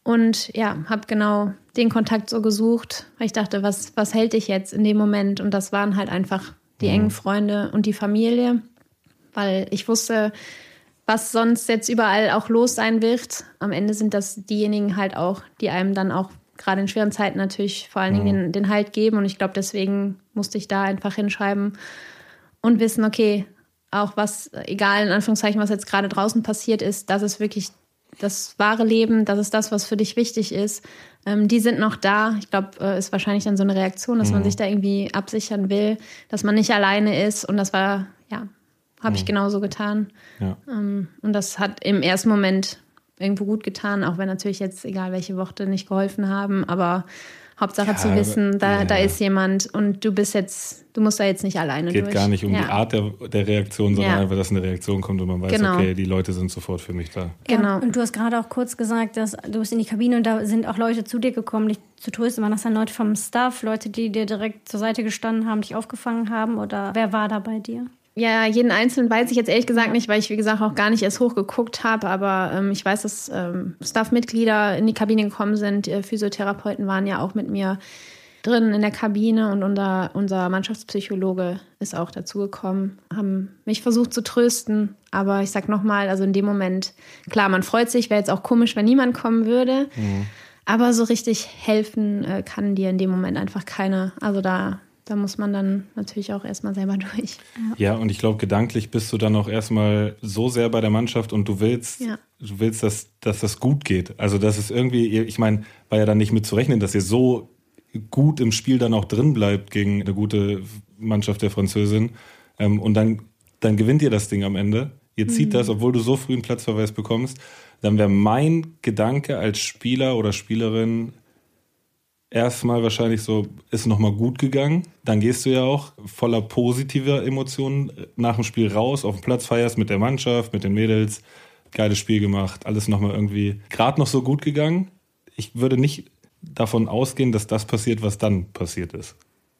[SPEAKER 1] Und ja, habe genau den Kontakt so gesucht, weil ich dachte, was, was hält dich jetzt in dem Moment? Und das waren halt einfach die engen Freunde und die Familie, weil ich wusste, was sonst jetzt überall auch los sein wird. Am Ende sind das diejenigen halt auch, die einem dann auch gerade in schweren Zeiten natürlich vor allen Dingen den, den Halt geben. Und ich glaube, deswegen musste ich da einfach hinschreiben und wissen, okay, auch was, egal in Anführungszeichen, was jetzt gerade draußen passiert ist, das ist wirklich das wahre Leben, das ist das, was für dich wichtig ist. Ähm, die sind noch da. Ich glaube, äh, ist wahrscheinlich dann so eine Reaktion, dass mhm. man sich da irgendwie absichern will, dass man nicht alleine ist. Und das war, ja, habe mhm. ich genauso getan. Ja. Ähm, und das hat im ersten Moment irgendwo gut getan, auch wenn natürlich jetzt, egal welche Worte, nicht geholfen haben. Aber Hauptsache ja, zu wissen, da, ja. da ist jemand und du bist jetzt, du musst da jetzt nicht alleine
[SPEAKER 3] Geht
[SPEAKER 1] durch.
[SPEAKER 3] Geht gar nicht um
[SPEAKER 1] ja.
[SPEAKER 3] die Art der, der Reaktion, sondern
[SPEAKER 1] ja.
[SPEAKER 3] einfach, dass eine Reaktion kommt und man weiß,
[SPEAKER 1] genau.
[SPEAKER 3] okay, die Leute sind sofort für mich da.
[SPEAKER 2] Genau. Ja, und du hast gerade auch kurz gesagt, dass du bist in die Kabine und da sind auch Leute zu dir gekommen, dich zu trösten. Waren das dann Leute vom Staff, Leute, die dir direkt zur Seite gestanden haben, dich aufgefangen haben oder wer war da bei dir?
[SPEAKER 1] Ja, jeden Einzelnen weiß ich jetzt ehrlich gesagt nicht, weil ich, wie gesagt, auch gar nicht erst hochgeguckt habe. Aber ähm, ich weiß, dass ähm, Staff-Mitglieder in die Kabine gekommen sind. Äh, Physiotherapeuten waren ja auch mit mir drin in der Kabine und unser, unser Mannschaftspsychologe ist auch dazugekommen, haben mich versucht zu trösten. Aber ich sag nochmal, also in dem Moment, klar, man freut sich, wäre jetzt auch komisch, wenn niemand kommen würde. Mhm. Aber so richtig helfen äh, kann dir in dem Moment einfach keiner. Also da... Da muss man dann natürlich auch erstmal selber durch.
[SPEAKER 3] Ja, ja und ich glaube, gedanklich bist du dann auch erstmal so sehr bei der Mannschaft und du willst, ja. du willst, dass, dass das gut geht. Also, dass es irgendwie, ich meine, war ja dann nicht mit zu rechnen, dass ihr so gut im Spiel dann auch drin bleibt gegen eine gute Mannschaft der Französin. Und dann, dann gewinnt ihr das Ding am Ende. Ihr zieht mhm. das, obwohl du so früh einen Platzverweis bekommst. Dann wäre mein Gedanke als Spieler oder Spielerin erstmal wahrscheinlich so, ist nochmal gut gegangen. Dann gehst du ja auch voller positiver Emotionen nach dem Spiel raus, auf dem Platz feierst mit der Mannschaft, mit den Mädels. Geiles Spiel gemacht, alles nochmal irgendwie gerade noch so gut gegangen. Ich würde nicht davon ausgehen, dass das passiert, was dann passiert ist.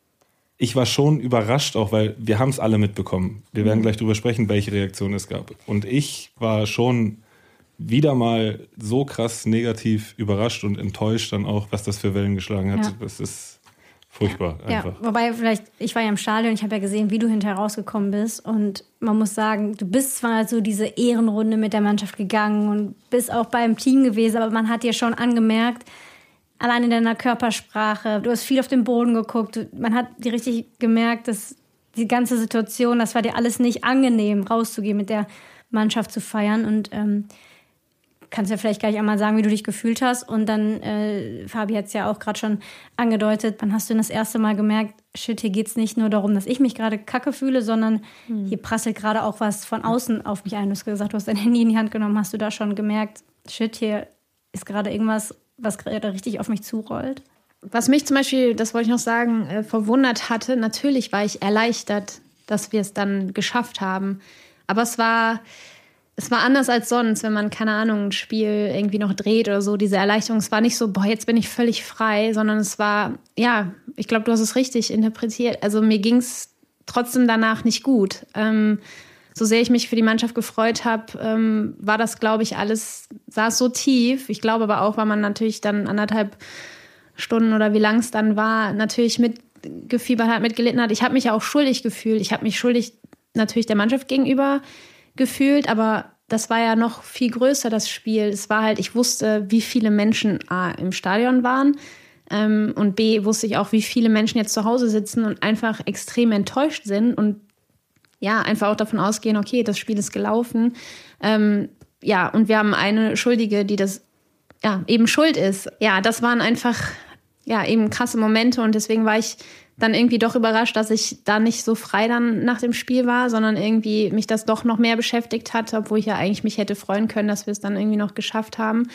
[SPEAKER 3] Ich war schon überrascht auch, weil wir haben es alle mitbekommen. Wir werden gleich drüber sprechen, welche Reaktion es gab. Und ich war schon wieder mal so krass negativ überrascht und enttäuscht dann auch, was das für Wellen geschlagen hat. Ja. Das ist furchtbar
[SPEAKER 2] ja.
[SPEAKER 3] einfach.
[SPEAKER 2] Ja, wobei vielleicht, ich war ja im Stadion, ich habe ja gesehen, wie du hinterher rausgekommen bist und man muss sagen, du bist zwar so diese Ehrenrunde mit der Mannschaft gegangen und bist auch beim Team gewesen, aber man hat dir schon angemerkt, allein in deiner Körpersprache, du hast viel auf den Boden geguckt, man hat dir richtig gemerkt, dass die ganze Situation, das war dir alles nicht angenehm, rauszugehen, mit der Mannschaft zu feiern und ähm, kannst ja vielleicht gleich einmal sagen, wie du dich gefühlt hast. Und dann, äh, Fabi hat es ja auch gerade schon angedeutet, wann hast du denn das erste Mal gemerkt, shit, hier geht es nicht nur darum, dass ich mich gerade kacke fühle, sondern hm. hier prasselt gerade auch was von außen auf mich ein. Du hast gesagt, du hast dein Handy in die Hand genommen. Hast du da schon gemerkt, shit, hier ist gerade irgendwas, was gerade richtig auf mich zurollt?
[SPEAKER 1] Was mich zum Beispiel, das wollte ich noch sagen, äh, verwundert hatte, natürlich war ich erleichtert, dass wir es dann geschafft haben. Aber es war... Es war anders als sonst, wenn man, keine Ahnung, ein Spiel irgendwie noch dreht oder so. Diese Erleichterung, es war nicht so, boah, jetzt bin ich völlig frei, sondern es war, ja, ich glaube, du hast es richtig interpretiert. Also mir ging es trotzdem danach nicht gut. Ähm, so sehr ich mich für die Mannschaft gefreut habe, ähm, war das, glaube ich, alles, saß so tief. Ich glaube aber auch, weil man natürlich dann anderthalb Stunden oder wie lang es dann war, natürlich mitgefiebert hat, mitgelitten hat. Ich habe mich ja auch schuldig gefühlt. Ich habe mich schuldig natürlich der Mannschaft gegenüber gefühlt, aber das war ja noch viel größer, das Spiel. Es war halt, ich wusste, wie viele Menschen A, im Stadion waren ähm, und B, wusste ich auch, wie viele Menschen jetzt zu Hause sitzen und einfach extrem enttäuscht sind und ja, einfach auch davon ausgehen, okay, das Spiel ist gelaufen. Ähm, ja, und wir haben eine Schuldige, die das ja eben schuld ist. Ja, das waren einfach ja eben krasse Momente und deswegen war ich dann irgendwie doch überrascht, dass ich da nicht so frei dann nach dem Spiel war, sondern irgendwie mich das doch noch mehr beschäftigt hat, obwohl ich ja eigentlich mich hätte freuen können, dass wir es dann irgendwie noch geschafft haben.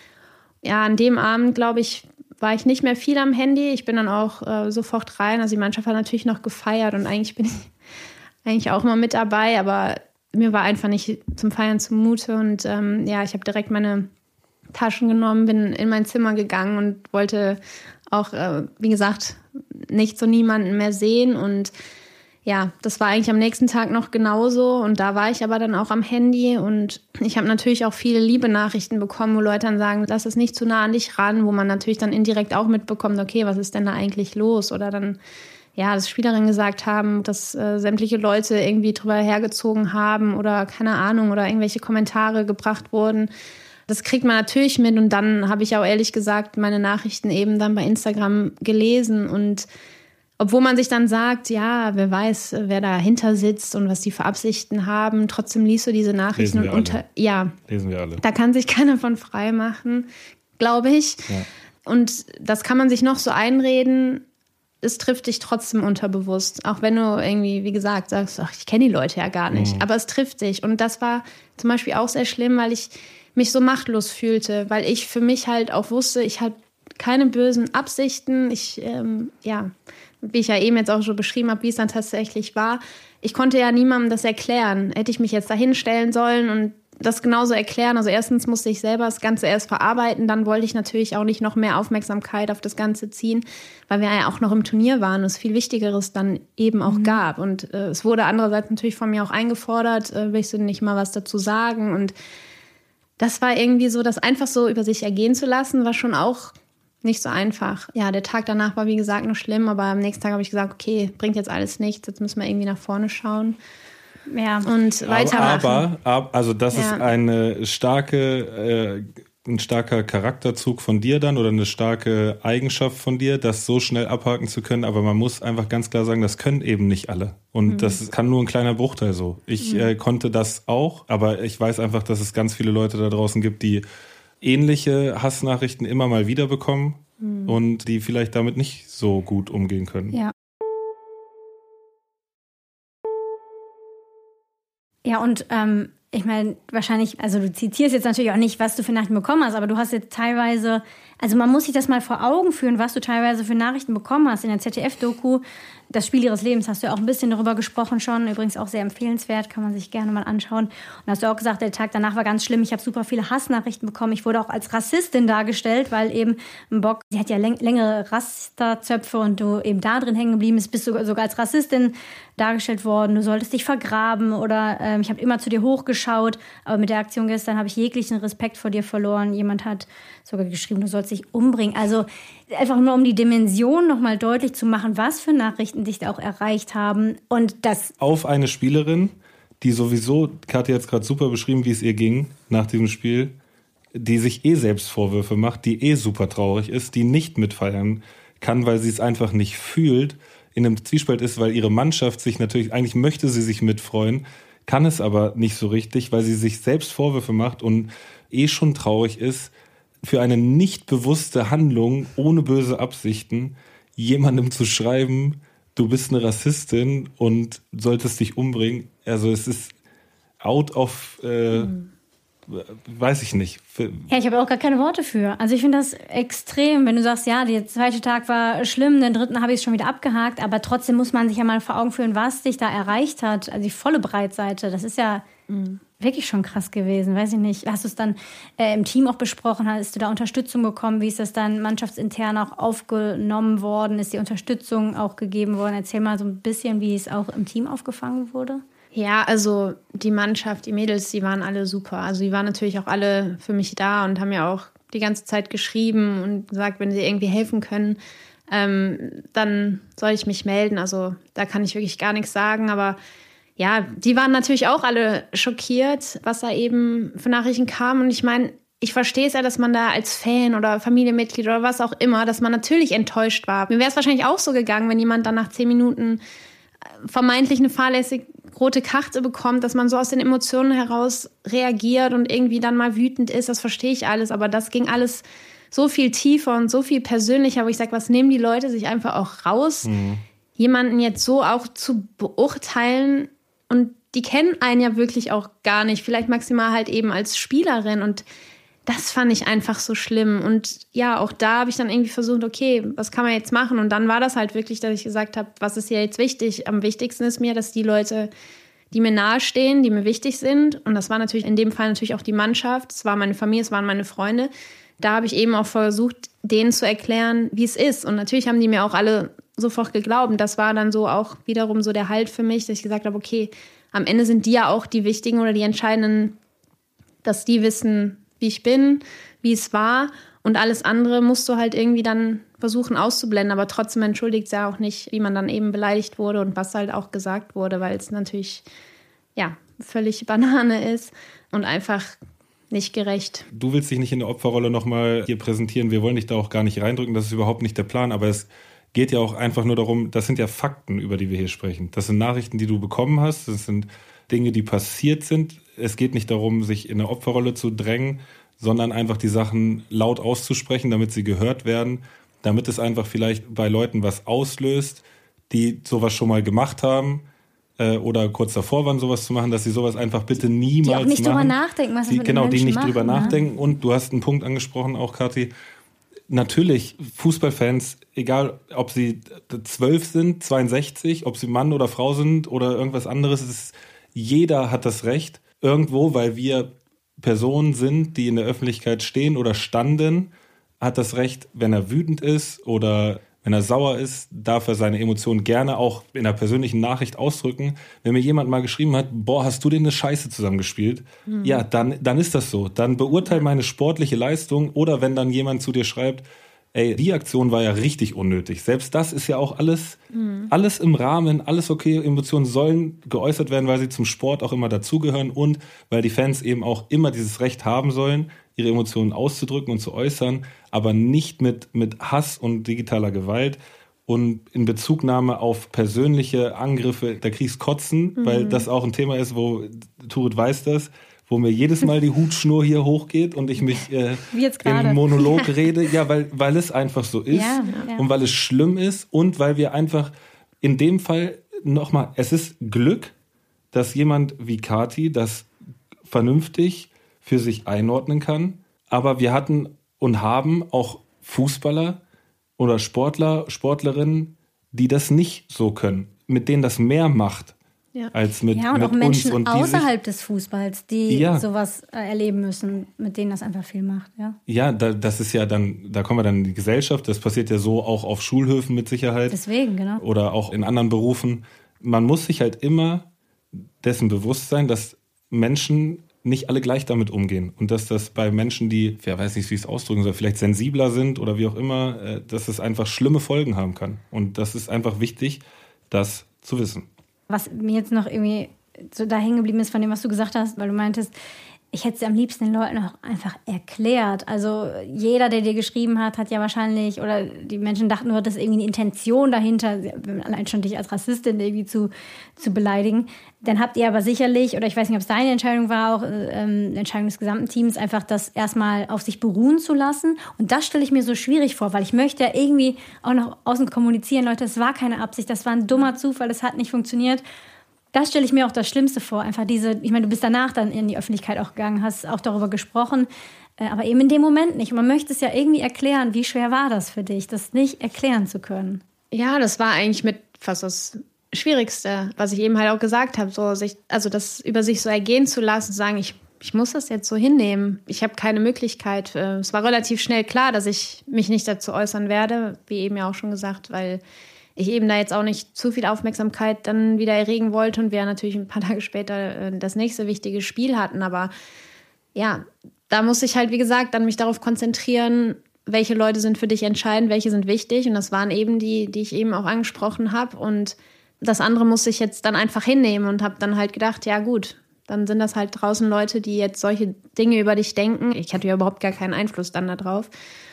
[SPEAKER 1] Ja, an dem Abend, glaube ich, war ich nicht mehr viel am Handy. Ich bin dann auch äh, sofort rein. Also die Mannschaft hat natürlich noch gefeiert und eigentlich bin ich eigentlich auch immer mit dabei, aber mir war einfach nicht zum Feiern zumute und ähm, ja, ich habe direkt meine Taschen genommen, bin in mein Zimmer gegangen und wollte auch, äh, wie gesagt, nicht so niemanden mehr sehen und ja, das war eigentlich am nächsten Tag noch genauso und da war ich aber dann auch am Handy und ich habe natürlich auch viele liebe Nachrichten bekommen, wo Leute dann sagen, lass es nicht zu nah an dich ran, wo man natürlich dann indirekt auch mitbekommt, okay, was ist denn da eigentlich los? Oder dann, ja, dass Spielerinnen gesagt haben, dass äh, sämtliche Leute irgendwie drüber hergezogen haben oder keine Ahnung oder irgendwelche Kommentare gebracht wurden. Das kriegt man natürlich mit und dann habe ich auch ehrlich gesagt meine Nachrichten eben dann bei Instagram gelesen und obwohl man sich dann sagt, ja, wer weiß, wer dahinter sitzt und was die für Absichten haben, trotzdem liest du diese Nachrichten und unter, ja,
[SPEAKER 3] lesen wir alle.
[SPEAKER 1] Da kann sich keiner von frei machen, glaube ich. Ja. Und das kann man sich noch so einreden, es trifft dich trotzdem unterbewusst. Auch wenn du irgendwie, wie gesagt, sagst, ach, ich kenne die Leute ja gar nicht. Mhm. Aber es trifft dich. Und das war zum Beispiel auch sehr schlimm, weil ich mich so machtlos fühlte, weil ich für mich halt auch wusste, ich habe keine bösen Absichten. Ich, ähm, ja, wie ich ja eben jetzt auch schon beschrieben habe, wie es dann tatsächlich war. Ich konnte ja niemandem das erklären. Hätte ich mich jetzt da hinstellen sollen und das genauso erklären. Also erstens musste ich selber das Ganze erst verarbeiten, dann wollte ich natürlich auch nicht noch mehr Aufmerksamkeit auf das Ganze ziehen, weil wir ja auch noch im Turnier waren und es viel Wichtigeres dann eben auch mhm. gab. Und äh, es wurde andererseits natürlich von mir auch eingefordert, äh, willst du nicht mal was dazu sagen? Und das war irgendwie so, das einfach so über sich ergehen zu lassen, war schon auch nicht so einfach. Ja, der Tag danach war wie gesagt noch schlimm, aber am nächsten Tag habe ich gesagt, okay, bringt jetzt alles nichts, jetzt müssen wir irgendwie nach vorne schauen. Ja, und weitermachen.
[SPEAKER 3] Aber, aber also das ja. ist eine starke, äh, ein starker Charakterzug von dir dann oder eine starke Eigenschaft von dir, das so schnell abhaken zu können. Aber man muss einfach ganz klar sagen, das können eben nicht alle. Und mhm. das kann nur ein kleiner Bruchteil so. Ich mhm. äh, konnte das auch, aber ich weiß einfach, dass es ganz viele Leute da draußen gibt, die ähnliche Hassnachrichten immer mal wieder bekommen mhm. und die vielleicht damit nicht so gut umgehen können.
[SPEAKER 2] Ja. Ja, und ähm, ich meine, wahrscheinlich, also du zitierst jetzt natürlich auch nicht, was du für Nachrichten bekommen hast, aber du hast jetzt teilweise, also man muss sich das mal vor Augen führen, was du teilweise für Nachrichten bekommen hast. In der Z D F-Doku, Das Spiel ihres Lebens, hast du ja auch ein bisschen darüber gesprochen schon, übrigens auch sehr empfehlenswert, kann man sich gerne mal anschauen. Und hast du auch gesagt, der Tag danach war ganz schlimm, ich habe super viele Hassnachrichten bekommen, ich wurde auch als Rassistin dargestellt, weil eben ein Bock, sie hat ja läng- längere Rasterzöpfe und du eben da drin hängen geblieben bist, bist du sogar als Rassistin dargestellt worden, du solltest dich vergraben oder ähm, ich habe immer zu dir hochgeschaut, aber mit der Aktion gestern habe ich jeglichen Respekt vor dir verloren. Jemand hat sogar geschrieben, du sollst dich umbringen. Also einfach nur, um die Dimension nochmal deutlich zu machen, was für Nachrichten dich da auch erreicht haben. Und das
[SPEAKER 3] auf eine Spielerin, die sowieso, Katja hat es gerade super beschrieben, wie es ihr ging nach diesem Spiel, die sich eh selbst Vorwürfe macht, die eh super traurig ist, die nicht mitfeiern kann, weil sie es einfach nicht fühlt, in einem Zwiespalt ist, weil ihre Mannschaft sich natürlich, eigentlich möchte sie sich mitfreuen, kann es aber nicht so richtig, weil sie sich selbst Vorwürfe macht und eh schon traurig ist, für eine nicht bewusste Handlung ohne böse Absichten jemandem zu schreiben, du bist eine Rassistin und solltest dich umbringen. Also es ist out of, äh, mhm. weiß ich nicht.
[SPEAKER 2] Ja, ich habe auch gar keine Worte für. Also ich finde das extrem, wenn du sagst, ja, der zweite Tag war schlimm, den dritten habe ich schon wieder abgehakt, aber trotzdem muss man sich ja mal vor Augen führen, was dich da erreicht hat. Also die volle Breitseite, das ist ja mhm. wirklich schon krass gewesen, weiß ich nicht. Hast du es dann äh, im Team auch besprochen? Hast du da Unterstützung bekommen? Wie ist das dann mannschaftsintern auch aufgenommen worden? Ist die Unterstützung auch gegeben worden? Erzähl mal so ein bisschen, wie es auch im Team aufgefangen wurde.
[SPEAKER 1] Ja, also die Mannschaft, die Mädels, die waren alle super. Also die waren natürlich auch alle für mich da und haben ja auch die ganze Zeit geschrieben und gesagt, wenn sie irgendwie helfen können, ähm, dann soll ich mich melden. Also da kann ich wirklich gar nichts sagen, aber ja, die waren natürlich auch alle schockiert, was da eben für Nachrichten kam. Und ich meine, ich verstehe es ja, dass man da als Fan oder Familienmitglied oder was auch immer, dass man natürlich enttäuscht war. Mir wäre es wahrscheinlich auch so gegangen, wenn jemand dann nach zehn Minuten vermeintlich eine fahrlässige rote Karte bekommt, dass man so aus den Emotionen heraus reagiert und irgendwie dann mal wütend ist. Das verstehe ich alles, aber das ging alles so viel tiefer und so viel persönlicher, wo ich sage, was nehmen die Leute sich einfach auch raus, mhm. jemanden jetzt so auch zu beurteilen. Und die kennen einen ja wirklich auch gar nicht. Vielleicht maximal halt eben als Spielerin. Und das fand ich einfach so schlimm. Und ja, auch da habe ich dann irgendwie versucht, okay, was kann man jetzt machen? Und dann war das halt wirklich, dass ich gesagt habe, was ist hier jetzt wichtig? Am wichtigsten ist mir, dass die Leute, die mir nahestehen, die mir wichtig sind, und das war natürlich in dem Fall natürlich auch die Mannschaft, es war meine Familie, es waren meine Freunde, da habe ich eben auch versucht, denen zu erklären, wie es ist. Und natürlich haben die mir auch alle sofort geglaubt. Und das war dann so auch wiederum so der Halt für mich, dass ich gesagt habe, okay, am Ende sind die ja auch die Wichtigen oder die Entscheidenden, dass die wissen, wie ich bin, wie es war. Und alles andere musst du halt irgendwie dann versuchen auszublenden. Aber trotzdem entschuldigt es ja auch nicht, wie man dann eben beleidigt wurde und was halt auch gesagt wurde, weil es natürlich ja völlig Banane ist und einfach nicht gerecht.
[SPEAKER 3] Du willst dich nicht in der Opferrolle nochmal hier präsentieren. Wir wollen dich da auch gar nicht reindrücken. Das ist überhaupt nicht der Plan. Aber es geht ja auch einfach nur darum, das sind ja Fakten, über die wir hier sprechen. Das sind Nachrichten, die du bekommen hast. Das sind Dinge, die passiert sind. Es geht nicht darum, sich in eine Opferrolle zu drängen, sondern einfach die Sachen laut auszusprechen, damit sie gehört werden, damit es einfach vielleicht bei Leuten was auslöst, die sowas schon mal gemacht haben äh, oder kurz davor waren, sowas zu machen, dass sie sowas einfach bitte niemals machen.
[SPEAKER 2] Die auch nicht
[SPEAKER 3] machen.
[SPEAKER 2] drüber nachdenken, was
[SPEAKER 3] die,
[SPEAKER 2] mit
[SPEAKER 3] Genau,
[SPEAKER 2] den
[SPEAKER 3] die
[SPEAKER 2] Menschen
[SPEAKER 3] nicht
[SPEAKER 2] machen,
[SPEAKER 3] drüber
[SPEAKER 2] ne?
[SPEAKER 3] nachdenken. Und du hast einen Punkt angesprochen, auch Kathi. Natürlich, Fußballfans, egal ob sie zwölf sind, zweiundsechzig, ob sie Mann oder Frau sind oder irgendwas anderes, es ist, jeder hat das Recht, irgendwo, weil wir Personen sind, die in der Öffentlichkeit stehen oder standen, hat das Recht, wenn er wütend ist oder wenn er sauer ist, darf er seine Emotionen gerne auch in einer persönlichen Nachricht ausdrücken. Wenn mir jemand mal geschrieben hat, boah, hast du denn eine Scheiße zusammengespielt? Mhm. Ja, dann, dann ist das so. Dann beurteile meine sportliche Leistung oder wenn dann jemand zu dir schreibt, ey, die Aktion war ja richtig unnötig. Selbst das ist ja auch alles, mhm. alles im Rahmen, alles okay. Emotionen sollen geäußert werden, weil sie zum Sport auch immer dazugehören und weil die Fans eben auch immer dieses Recht haben sollen, ihre Emotionen auszudrücken und zu äußern, aber nicht mit, mit Hass und digitaler Gewalt und in Bezugnahme auf persönliche Angriffe, da kriegst Kotzen, mhm. weil das auch ein Thema ist, wo, Turit weiß das, wo mir jedes Mal die Hutschnur hier hochgeht und ich mich äh, in Monolog rede. Ja, weil, weil es einfach so ist
[SPEAKER 2] ja, ja.
[SPEAKER 3] und weil es schlimm ist und weil wir einfach in dem Fall nochmal, es ist Glück, dass jemand wie Kathi das vernünftig für sich einordnen kann. Aber wir hatten und haben auch Fußballer oder Sportler, Sportlerinnen, die das nicht so können, mit denen das mehr macht. Ja. Als mit,
[SPEAKER 2] ja, und
[SPEAKER 3] mit
[SPEAKER 2] auch Menschen
[SPEAKER 3] uns. Und
[SPEAKER 2] außerhalb
[SPEAKER 3] sich,
[SPEAKER 2] des Fußballs, die ja. sowas erleben müssen, mit denen das einfach viel macht. Ja,
[SPEAKER 3] ja da, das ist ja dann, da kommen wir dann in die Gesellschaft, das passiert ja so auch auf Schulhöfen mit Sicherheit.
[SPEAKER 2] Deswegen, genau.
[SPEAKER 3] Oder auch in anderen Berufen. Man muss sich halt immer dessen bewusst sein, dass Menschen nicht alle gleich damit umgehen. Und dass das bei Menschen, die, wer weiß nicht, wie ich es ausdrücken soll, vielleicht sensibler sind oder wie auch immer, dass es einfach schlimme Folgen haben kann. Und das ist einfach wichtig, das zu wissen.
[SPEAKER 2] Was mir jetzt noch irgendwie so da hängen geblieben ist von dem, was du gesagt hast, weil du meintest, ich hätte es am liebsten den Leuten auch einfach erklärt. Also jeder, der dir geschrieben hat, hat ja wahrscheinlich, oder die Menschen dachten nur, dass irgendwie eine Intention dahinter, allein schon dich als Rassistin irgendwie zu, zu beleidigen. Dann habt ihr aber sicherlich, oder ich weiß nicht, ob es deine Entscheidung war, auch ähm, eine Entscheidung des gesamten Teams, einfach das erstmal auf sich beruhen zu lassen. Und das stelle ich mir so schwierig vor, weil ich möchte ja irgendwie auch nach außen kommunizieren, Leute, es war keine Absicht, das war ein dummer Zufall, es hat nicht funktioniert. Das stelle ich mir auch das Schlimmste vor. Einfach diese, ich meine, du bist danach dann in die Öffentlichkeit auch gegangen, hast auch darüber gesprochen, aber eben in dem Moment nicht. Und man möchte es ja irgendwie erklären. Wie schwer war das für dich, das nicht erklären zu können?
[SPEAKER 1] Ja, das war eigentlich mit fast das Schwierigste, was ich eben halt auch gesagt habe. So sich, also das über sich so ergehen zu lassen, zu sagen, ich, ich muss das jetzt so hinnehmen. Ich habe keine Möglichkeit. Es war relativ schnell klar, dass ich mich nicht dazu äußern werde, wie eben ja auch schon gesagt, weil ich eben da jetzt auch nicht zu viel Aufmerksamkeit dann wieder erregen wollte und wir natürlich ein paar Tage später das nächste wichtige Spiel hatten. Aber ja, da muss ich halt, wie gesagt, dann mich darauf konzentrieren, welche Leute sind für dich entscheidend, welche sind wichtig. Und das waren eben die, die ich eben auch angesprochen habe. Und das andere muss ich jetzt dann einfach hinnehmen und habe dann halt gedacht, ja gut, dann sind das halt draußen Leute, die jetzt solche Dinge über dich denken. Ich hatte ja überhaupt gar keinen Einfluss dann da drauf.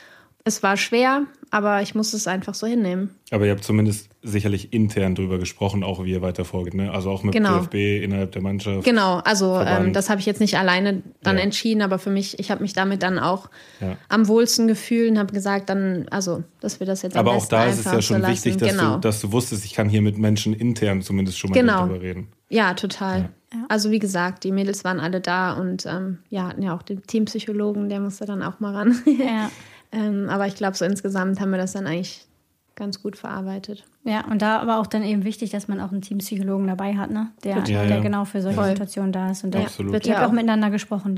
[SPEAKER 1] Es war schwer, aber ich musste es einfach so hinnehmen.
[SPEAKER 3] Aber ihr habt zumindest sicherlich intern drüber gesprochen, auch wie ihr weiter vorgeht, ne? Also auch mit
[SPEAKER 1] genau.
[SPEAKER 3] P F B innerhalb der Mannschaft.
[SPEAKER 1] Genau, also ähm, das habe ich jetzt nicht alleine dann ja. entschieden, aber für mich, ich habe mich damit dann auch ja. am wohlsten gefühlt und habe gesagt, dann, also, dass wir das jetzt am
[SPEAKER 3] aber
[SPEAKER 1] besten
[SPEAKER 3] auch da ist es ja schon
[SPEAKER 1] so
[SPEAKER 3] wichtig, dass,
[SPEAKER 1] genau.
[SPEAKER 3] du, dass du wusstest, ich kann hier mit Menschen intern zumindest schon mal
[SPEAKER 1] genau.
[SPEAKER 3] darüber reden.
[SPEAKER 1] Ja, total.
[SPEAKER 2] Ja.
[SPEAKER 1] Also wie gesagt, die Mädels waren alle da und ähm, ja, hatten ja auch den Teampsychologen, der musste dann auch mal ran.
[SPEAKER 2] Ja.
[SPEAKER 1] ähm, aber ich glaube, so insgesamt haben wir das dann eigentlich ganz gut verarbeitet.
[SPEAKER 2] Ja, und da aber auch dann eben wichtig, dass man auch einen Teampsychologen dabei hat, ne? Der,
[SPEAKER 3] ja,
[SPEAKER 2] der
[SPEAKER 3] ja.
[SPEAKER 2] genau für solche
[SPEAKER 1] Voll.
[SPEAKER 2] Situationen da ist. Und der
[SPEAKER 3] Absolut.
[SPEAKER 2] wird ja auch miteinander gesprochen dann.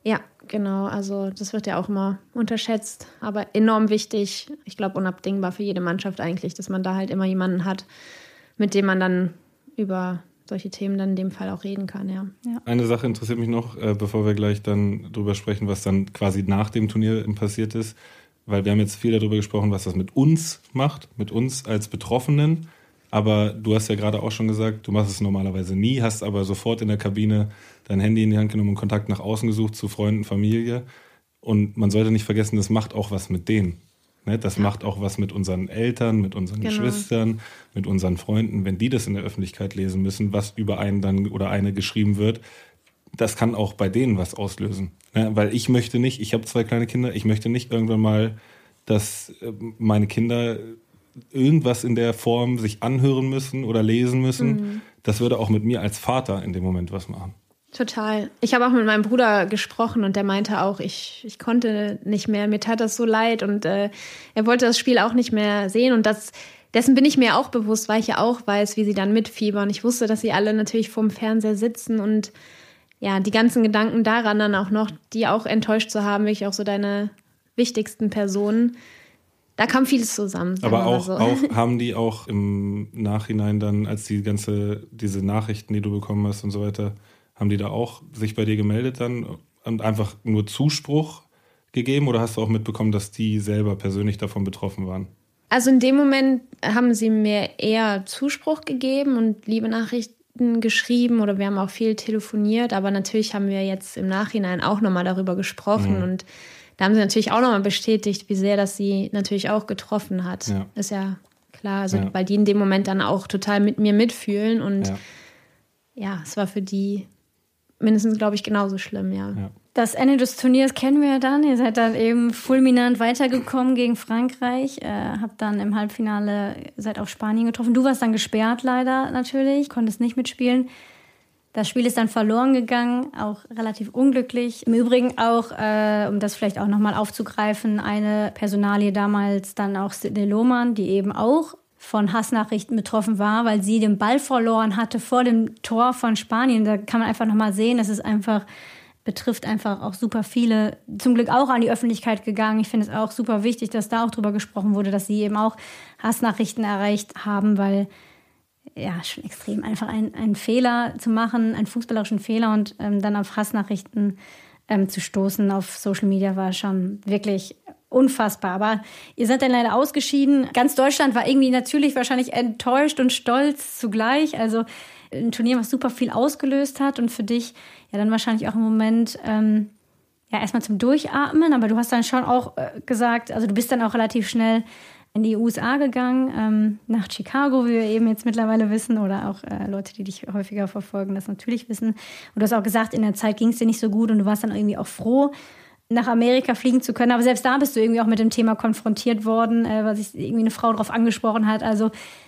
[SPEAKER 1] Ja, genau. Also das wird ja auch immer unterschätzt, aber enorm wichtig. Ich glaube, unabdingbar für jede Mannschaft eigentlich, dass man da halt immer jemanden hat, mit dem man dann über solche Themen dann in dem Fall auch reden kann, ja. ja.
[SPEAKER 3] Eine Sache interessiert mich noch, äh, bevor wir gleich dann drüber sprechen, was dann quasi nach dem Turnier passiert ist, weil wir haben jetzt viel darüber gesprochen, was das mit uns macht, mit uns als Betroffenen, aber du hast ja gerade auch schon gesagt, du machst es normalerweise nie, hast aber sofort in der Kabine dein Handy in die Hand genommen und Kontakt nach außen gesucht zu Freunden, Familie, und man sollte nicht vergessen, das macht auch was mit denen. Ne, das ja. macht auch was mit unseren Eltern, mit unseren genau. Geschwistern, mit unseren Freunden, wenn die das in der Öffentlichkeit lesen müssen, was über einen dann oder eine geschrieben wird. Das kann auch bei denen was auslösen. Ne, weil ich möchte nicht, ich habe zwei kleine Kinder, ich möchte nicht irgendwann mal, dass meine Kinder irgendwas in der Form sich anhören müssen oder lesen müssen. Mhm. Das würde auch mit mir als Vater in dem Moment was machen.
[SPEAKER 1] Total. Ich habe auch mit meinem Bruder gesprochen und der meinte auch, ich, ich konnte nicht mehr, mir tat das so leid und äh, er wollte das Spiel auch nicht mehr sehen und das, dessen bin ich mir auch bewusst, weil ich ja auch weiß, wie sie dann mitfiebern. Ich wusste, dass sie alle natürlich vorm Fernseher sitzen und ja, die ganzen Gedanken daran dann auch noch, die auch enttäuscht zu haben, wirklich auch so deine wichtigsten Personen. Da kam vieles zusammen.
[SPEAKER 3] Aber auch, so. auch haben die auch im Nachhinein dann, als die ganze, diese Nachrichten, die du bekommen hast und so weiter, haben die da auch sich bei dir gemeldet dann und einfach nur Zuspruch gegeben oder hast du auch mitbekommen, dass die selber persönlich davon betroffen waren?
[SPEAKER 1] Also in dem Moment haben sie mir eher Zuspruch gegeben und liebe Nachrichten geschrieben oder wir haben auch viel telefoniert, aber natürlich haben wir jetzt im Nachhinein auch nochmal darüber gesprochen mhm. und da haben sie natürlich auch nochmal bestätigt, wie sehr das sie natürlich auch getroffen hat. Ja. Ist ja klar, also ja. weil die in dem Moment dann auch total mit mir mitfühlen und ja, ja es war für die mindestens, glaube ich, genauso schlimm, ja. ja.
[SPEAKER 2] Das Ende des Turniers kennen wir ja dann. Ihr seid dann eben fulminant weitergekommen gegen Frankreich. Äh, habt dann im Halbfinale, seid auf Spanien getroffen. Du warst dann gesperrt leider natürlich, konntest nicht mitspielen. Das Spiel ist dann verloren gegangen, auch relativ unglücklich. Im Übrigen auch, äh, um das vielleicht auch nochmal aufzugreifen, eine Personalie damals dann auch Sidney Lohmann, die eben auch von Hassnachrichten betroffen war, weil sie den Ball verloren hatte vor dem Tor von Spanien. Da kann man einfach nochmal sehen, dass es einfach betrifft einfach auch super viele. Zum Glück auch an die Öffentlichkeit gegangen. Ich finde es auch super wichtig, dass da auch drüber gesprochen wurde, dass sie eben auch Hassnachrichten erreicht haben, weil ja, schon extrem einfach ein, einen Fehler zu machen, einen fußballerischen Fehler und ähm, dann auf Hassnachrichten ähm, zu stoßen auf Social Media war schon wirklich unfassbar. Aber ihr seid dann leider ausgeschieden. Ganz Deutschland war irgendwie natürlich wahrscheinlich enttäuscht und stolz zugleich. Also ein Turnier, was super viel ausgelöst hat und für dich ja dann wahrscheinlich auch im Moment ähm, ja erstmal zum Durchatmen. Aber du hast dann schon auch äh, gesagt, also du bist dann auch relativ schnell in die U S A gegangen, ähm, nach Chicago, wie wir eben jetzt mittlerweile wissen, oder auch äh, Leute, die dich häufiger verfolgen, das natürlich wissen. Und du hast auch gesagt, in der Zeit ging es dir nicht so gut und du warst dann irgendwie auch froh, nach Amerika fliegen zu können. Aber selbst da bist du irgendwie auch mit dem Thema konfrontiert worden, äh, weil sich irgendwie eine Frau drauf angesprochen hat. Also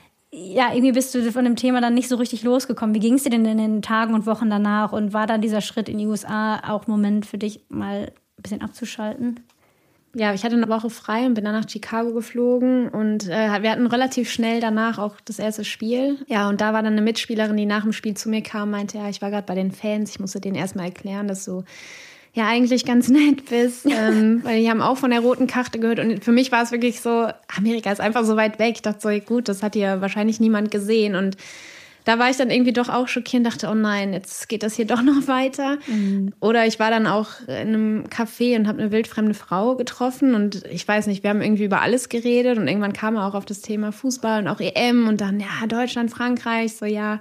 [SPEAKER 2] ja, irgendwie bist du von dem Thema dann nicht so richtig losgekommen. Wie ging es dir denn in den Tagen und Wochen danach? Und war dann dieser Schritt in die U S A auch ein Moment für dich, mal ein bisschen abzuschalten?
[SPEAKER 1] Ja, ich hatte eine Woche frei und bin dann nach Chicago geflogen und äh, wir hatten relativ schnell danach auch das erste Spiel. Ja, und da war dann eine Mitspielerin, die nach dem Spiel zu mir kam, meinte, ja, ich war gerade bei den Fans, ich musste denen erstmal erklären, dass du ja eigentlich ganz nett bist, ähm, weil die haben auch von der roten Karte gehört und für mich war es wirklich so, Amerika ist einfach so weit weg. Ich dachte so, gut, das hat ja wahrscheinlich niemand gesehen und da war ich dann irgendwie doch auch schockiert und dachte, oh nein, jetzt geht das hier doch noch weiter. Mhm. Oder ich war dann auch in einem Café und habe eine wildfremde Frau getroffen und ich weiß nicht, wir haben irgendwie über alles geredet und irgendwann kam er auch auf das Thema Fußball und auch E M und dann, ja, Deutschland, Frankreich, so ja,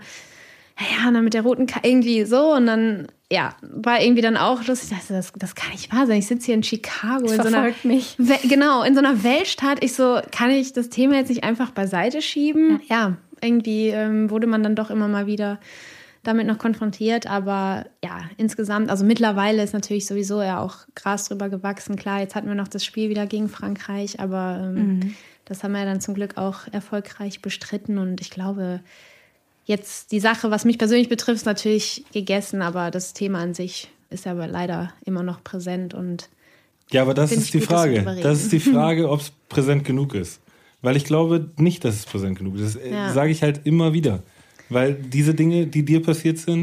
[SPEAKER 1] ja, und dann mit der roten Karte irgendwie so und dann, ja, war irgendwie dann auch lustig. Ich dachte, das, das kann nicht wahr sein. Ich sitze hier in Chicago.
[SPEAKER 2] Das
[SPEAKER 1] in
[SPEAKER 2] verfolgt
[SPEAKER 1] so einer,
[SPEAKER 2] mich.
[SPEAKER 1] Genau, in so einer Weltstadt. Ich so, kann ich das Thema jetzt nicht einfach beiseite schieben? Ja, ja irgendwie ähm, wurde man dann doch immer mal wieder damit noch konfrontiert. Aber ja, insgesamt, also mittlerweile ist natürlich sowieso ja auch Gras drüber gewachsen. Klar, jetzt hatten wir noch das Spiel wieder gegen Frankreich, aber ähm, mhm. das haben wir ja dann zum Glück auch erfolgreich bestritten. Und ich glaube, jetzt die Sache, was mich persönlich betrifft, ist natürlich gegessen, aber das Thema an sich ist ja aber leider immer noch präsent. Und
[SPEAKER 3] ja, aber das ist die gut, Frage. Das ist die Frage, ob es präsent genug ist. Weil ich glaube nicht, dass es präsent genug ist. Das ja. sage ich halt immer wieder. Weil diese Dinge, die dir passiert sind,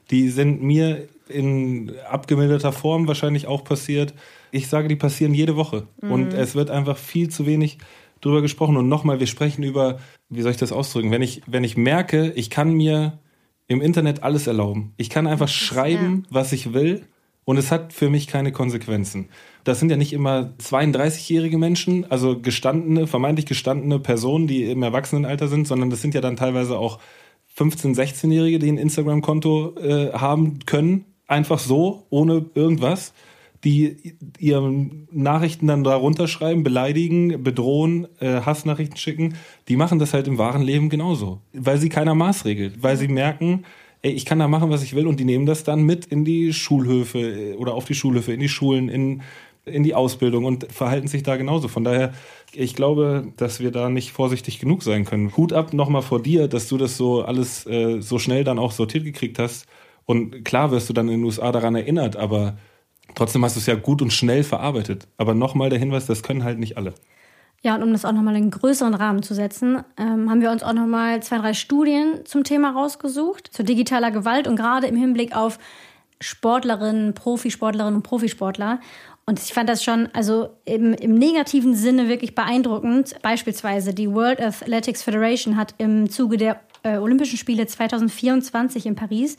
[SPEAKER 3] Die sind mir in abgemilderter Form wahrscheinlich auch passiert. Ich sage, die passieren jede Woche. Mhm. Und es wird einfach viel zu wenig drüber gesprochen. Und nochmal, wir sprechen über, wie soll ich das ausdrücken? Wenn ich, wenn ich merke, ich kann mir im Internet alles erlauben. Ich kann einfach schreiben, ja. was ich will. Und es hat für mich keine Konsequenzen. Das sind ja nicht immer zweiunddreißigjährige Menschen, also gestandene, vermeintlich gestandene Personen, die im Erwachsenenalter sind, sondern das sind ja dann teilweise auch fünfzehn-, sechzehnjährige, die ein Instagram-Konto äh, haben können. Einfach so, ohne irgendwas. Die ihre Nachrichten dann da runterschreiben, beleidigen, bedrohen, äh, Hassnachrichten schicken, die machen das halt im wahren Leben genauso. Weil sie keiner maßregelt. Weil sie merken, ey, ich kann da machen, was ich will, und die nehmen das dann mit in die Schulhöfe oder auf die Schulhöfe, in die Schulen, in, in die Ausbildung und verhalten sich da genauso. Von daher, ich glaube, dass wir da nicht vorsichtig genug sein können. Hut ab nochmal vor dir, dass du das so alles äh, so schnell dann auch sortiert gekriegt hast. Und klar wirst du dann in den U S A daran erinnert, aber trotzdem hast du es ja gut und schnell verarbeitet. Aber nochmal der Hinweis, das können halt nicht alle.
[SPEAKER 2] Ja, und um das auch nochmal in einen größeren Rahmen zu setzen, ähm, haben wir uns auch nochmal zwei, drei Studien zum Thema rausgesucht, zu digitaler Gewalt und gerade im Hinblick auf Sportlerinnen, Profisportlerinnen und Profisportler. Und ich fand das schon, also im, im negativen Sinne wirklich beeindruckend. Beispielsweise die World Athletics Federation hat im Zuge der äh, Olympischen Spiele zwanzig vierundzwanzig in Paris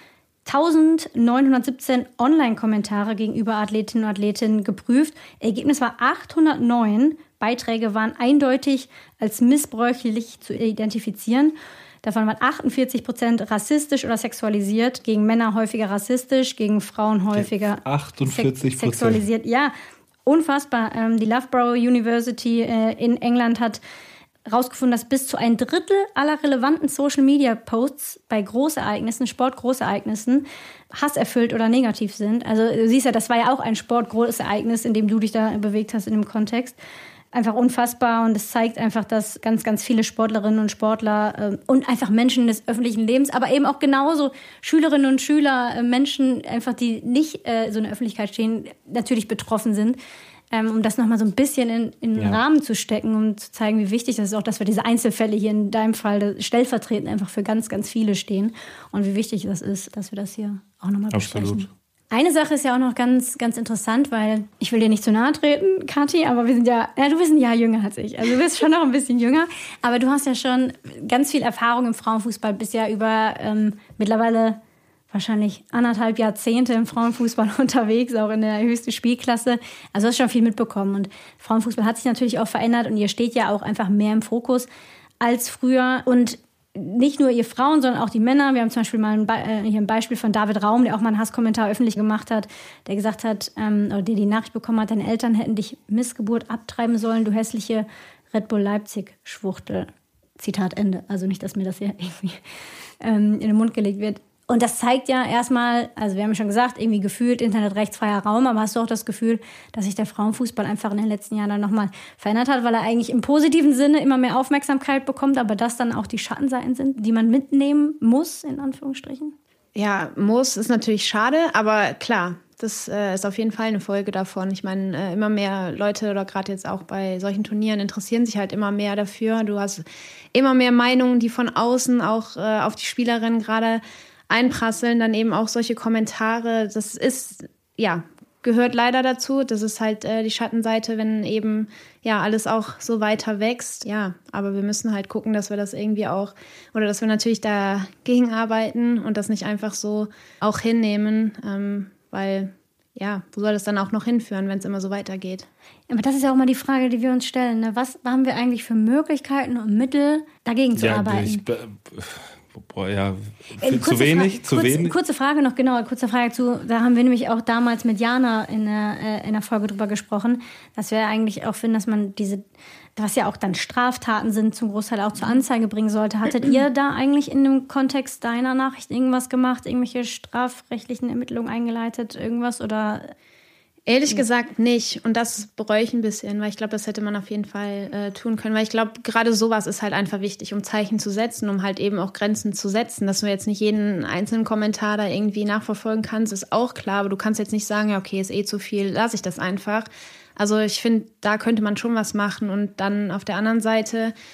[SPEAKER 2] eintausendneunhundertsiebzehn Online-Kommentare gegenüber Athletinnen und Athleten geprüft. Ergebnis war achthundertneun Beiträge waren eindeutig als missbräuchlich zu identifizieren. Davon waren achtundvierzig Prozent rassistisch oder sexualisiert, gegen Männer häufiger rassistisch, gegen Frauen häufiger
[SPEAKER 3] achtundvierzig Prozent.
[SPEAKER 2] Sexualisiert. Ja, unfassbar. Die Loughborough University in England hat herausgefunden, dass bis zu ein Drittel aller relevanten Social-Media-Posts bei Großereignissen, Sportgroßereignissen, hasserfüllt oder negativ sind. Also du siehst ja, das war ja auch ein Sportgroßereignis, in dem du dich da bewegt hast in dem Kontext. Einfach unfassbar, und es zeigt einfach, dass ganz, ganz viele Sportlerinnen und Sportler äh, und einfach Menschen des öffentlichen Lebens, aber eben auch genauso Schülerinnen und Schüler, äh, Menschen einfach, die nicht äh, so in der Öffentlichkeit stehen, natürlich betroffen sind. Ähm, um das nochmal so ein bisschen in, in den ja. Rahmen zu stecken und zu zeigen, wie wichtig das ist, auch, dass wir diese Einzelfälle hier in deinem Fall stellvertretend einfach für ganz, ganz viele stehen und wie wichtig das ist, dass wir das hier auch nochmal besprechen.
[SPEAKER 3] Absolut.
[SPEAKER 2] Eine Sache ist ja auch noch ganz, ganz interessant, weil ich will dir nicht zu nahe treten, Kathi, aber wir sind ja, ja, du bist ein Jahr jünger als ich. Also du bist schon noch ein bisschen jünger, aber du hast ja schon ganz viel Erfahrung im Frauenfußball, bist ja über ähm, mittlerweile wahrscheinlich anderthalb Jahrzehnte im Frauenfußball unterwegs, auch in der höchsten Spielklasse. Also du hast schon viel mitbekommen. Und Frauenfußball hat sich natürlich auch verändert und ihr steht ja auch einfach mehr im Fokus als früher. Und nicht nur ihr Frauen, sondern auch die Männer. Wir haben zum Beispiel mal ein, Be- äh, hier ein Beispiel von David Raum, der auch mal einen Hasskommentar öffentlich gemacht hat, der gesagt hat, ähm, oder der die Nachricht bekommen hat, deine Eltern hätten dich Missgeburt abtreiben sollen, du hässliche Red Bull Leipzig-Schwuchtel. Zitat Ende. Also nicht, dass mir das hier irgendwie ähm, in den Mund gelegt wird. Und das zeigt ja erstmal, also wir haben ja schon gesagt, irgendwie gefühlt internetrechtsfreier Raum, aber hast du auch das Gefühl, dass sich der Frauenfußball einfach in den letzten Jahren dann nochmal verändert hat, weil er eigentlich im positiven Sinne immer mehr Aufmerksamkeit bekommt, aber das dann auch die Schattenseiten sind, die man mitnehmen muss, in Anführungsstrichen?
[SPEAKER 1] Ja, muss ist natürlich schade, aber klar, das äh, ist auf jeden Fall eine Folge davon. Ich meine, äh, immer mehr Leute oder gerade jetzt auch bei solchen Turnieren interessieren sich halt immer mehr dafür. Du hast immer mehr Meinungen, die von außen auch äh, auf die Spielerinnen gerade einprasseln, dann eben auch solche Kommentare. Das ist, ja, gehört leider dazu. Das ist halt äh, die Schattenseite, wenn eben ja alles auch so weiter wächst. Ja, aber wir müssen halt gucken, dass wir das irgendwie auch, oder dass wir natürlich dagegen arbeiten und das nicht einfach so auch hinnehmen, ähm, weil ja, wo soll das dann auch noch hinführen, wenn es immer so weitergeht?
[SPEAKER 2] Aber das ist ja auch mal die Frage, die wir uns stellen. Ne? Was haben wir eigentlich für Möglichkeiten und Mittel, dagegen zu
[SPEAKER 3] ja,
[SPEAKER 2] arbeiten?
[SPEAKER 3] Ich, Boah, ja,
[SPEAKER 2] äh,
[SPEAKER 3] zu wenig,
[SPEAKER 2] Fra-
[SPEAKER 3] zu
[SPEAKER 2] kurz,
[SPEAKER 3] wenig.
[SPEAKER 2] Kurze Frage noch, genau, kurze Frage zu, da haben wir nämlich auch damals mit Jana in der, äh, in der Folge drüber gesprochen, dass wir eigentlich auch finden, dass man diese, was ja auch dann Straftaten sind, zum Großteil auch zur Anzeige bringen sollte. Hattet ihr da eigentlich in dem Kontext deiner Nachricht irgendwas gemacht, irgendwelche strafrechtlichen Ermittlungen eingeleitet, irgendwas oder...
[SPEAKER 1] Ehrlich gesagt nicht. Und das bereue ich ein bisschen, weil ich glaube, das hätte man auf jeden Fall äh, tun können. Weil ich glaube, gerade sowas ist halt einfach wichtig, um Zeichen zu setzen, um halt eben auch Grenzen zu setzen. Dass du jetzt nicht jeden einzelnen Kommentar da irgendwie nachverfolgen kannst, ist auch klar. Aber du kannst jetzt nicht sagen, ja, okay, ist eh zu viel, lasse ich das einfach. Also ich finde, da könnte man schon was machen. Und dann auf der anderen Seite,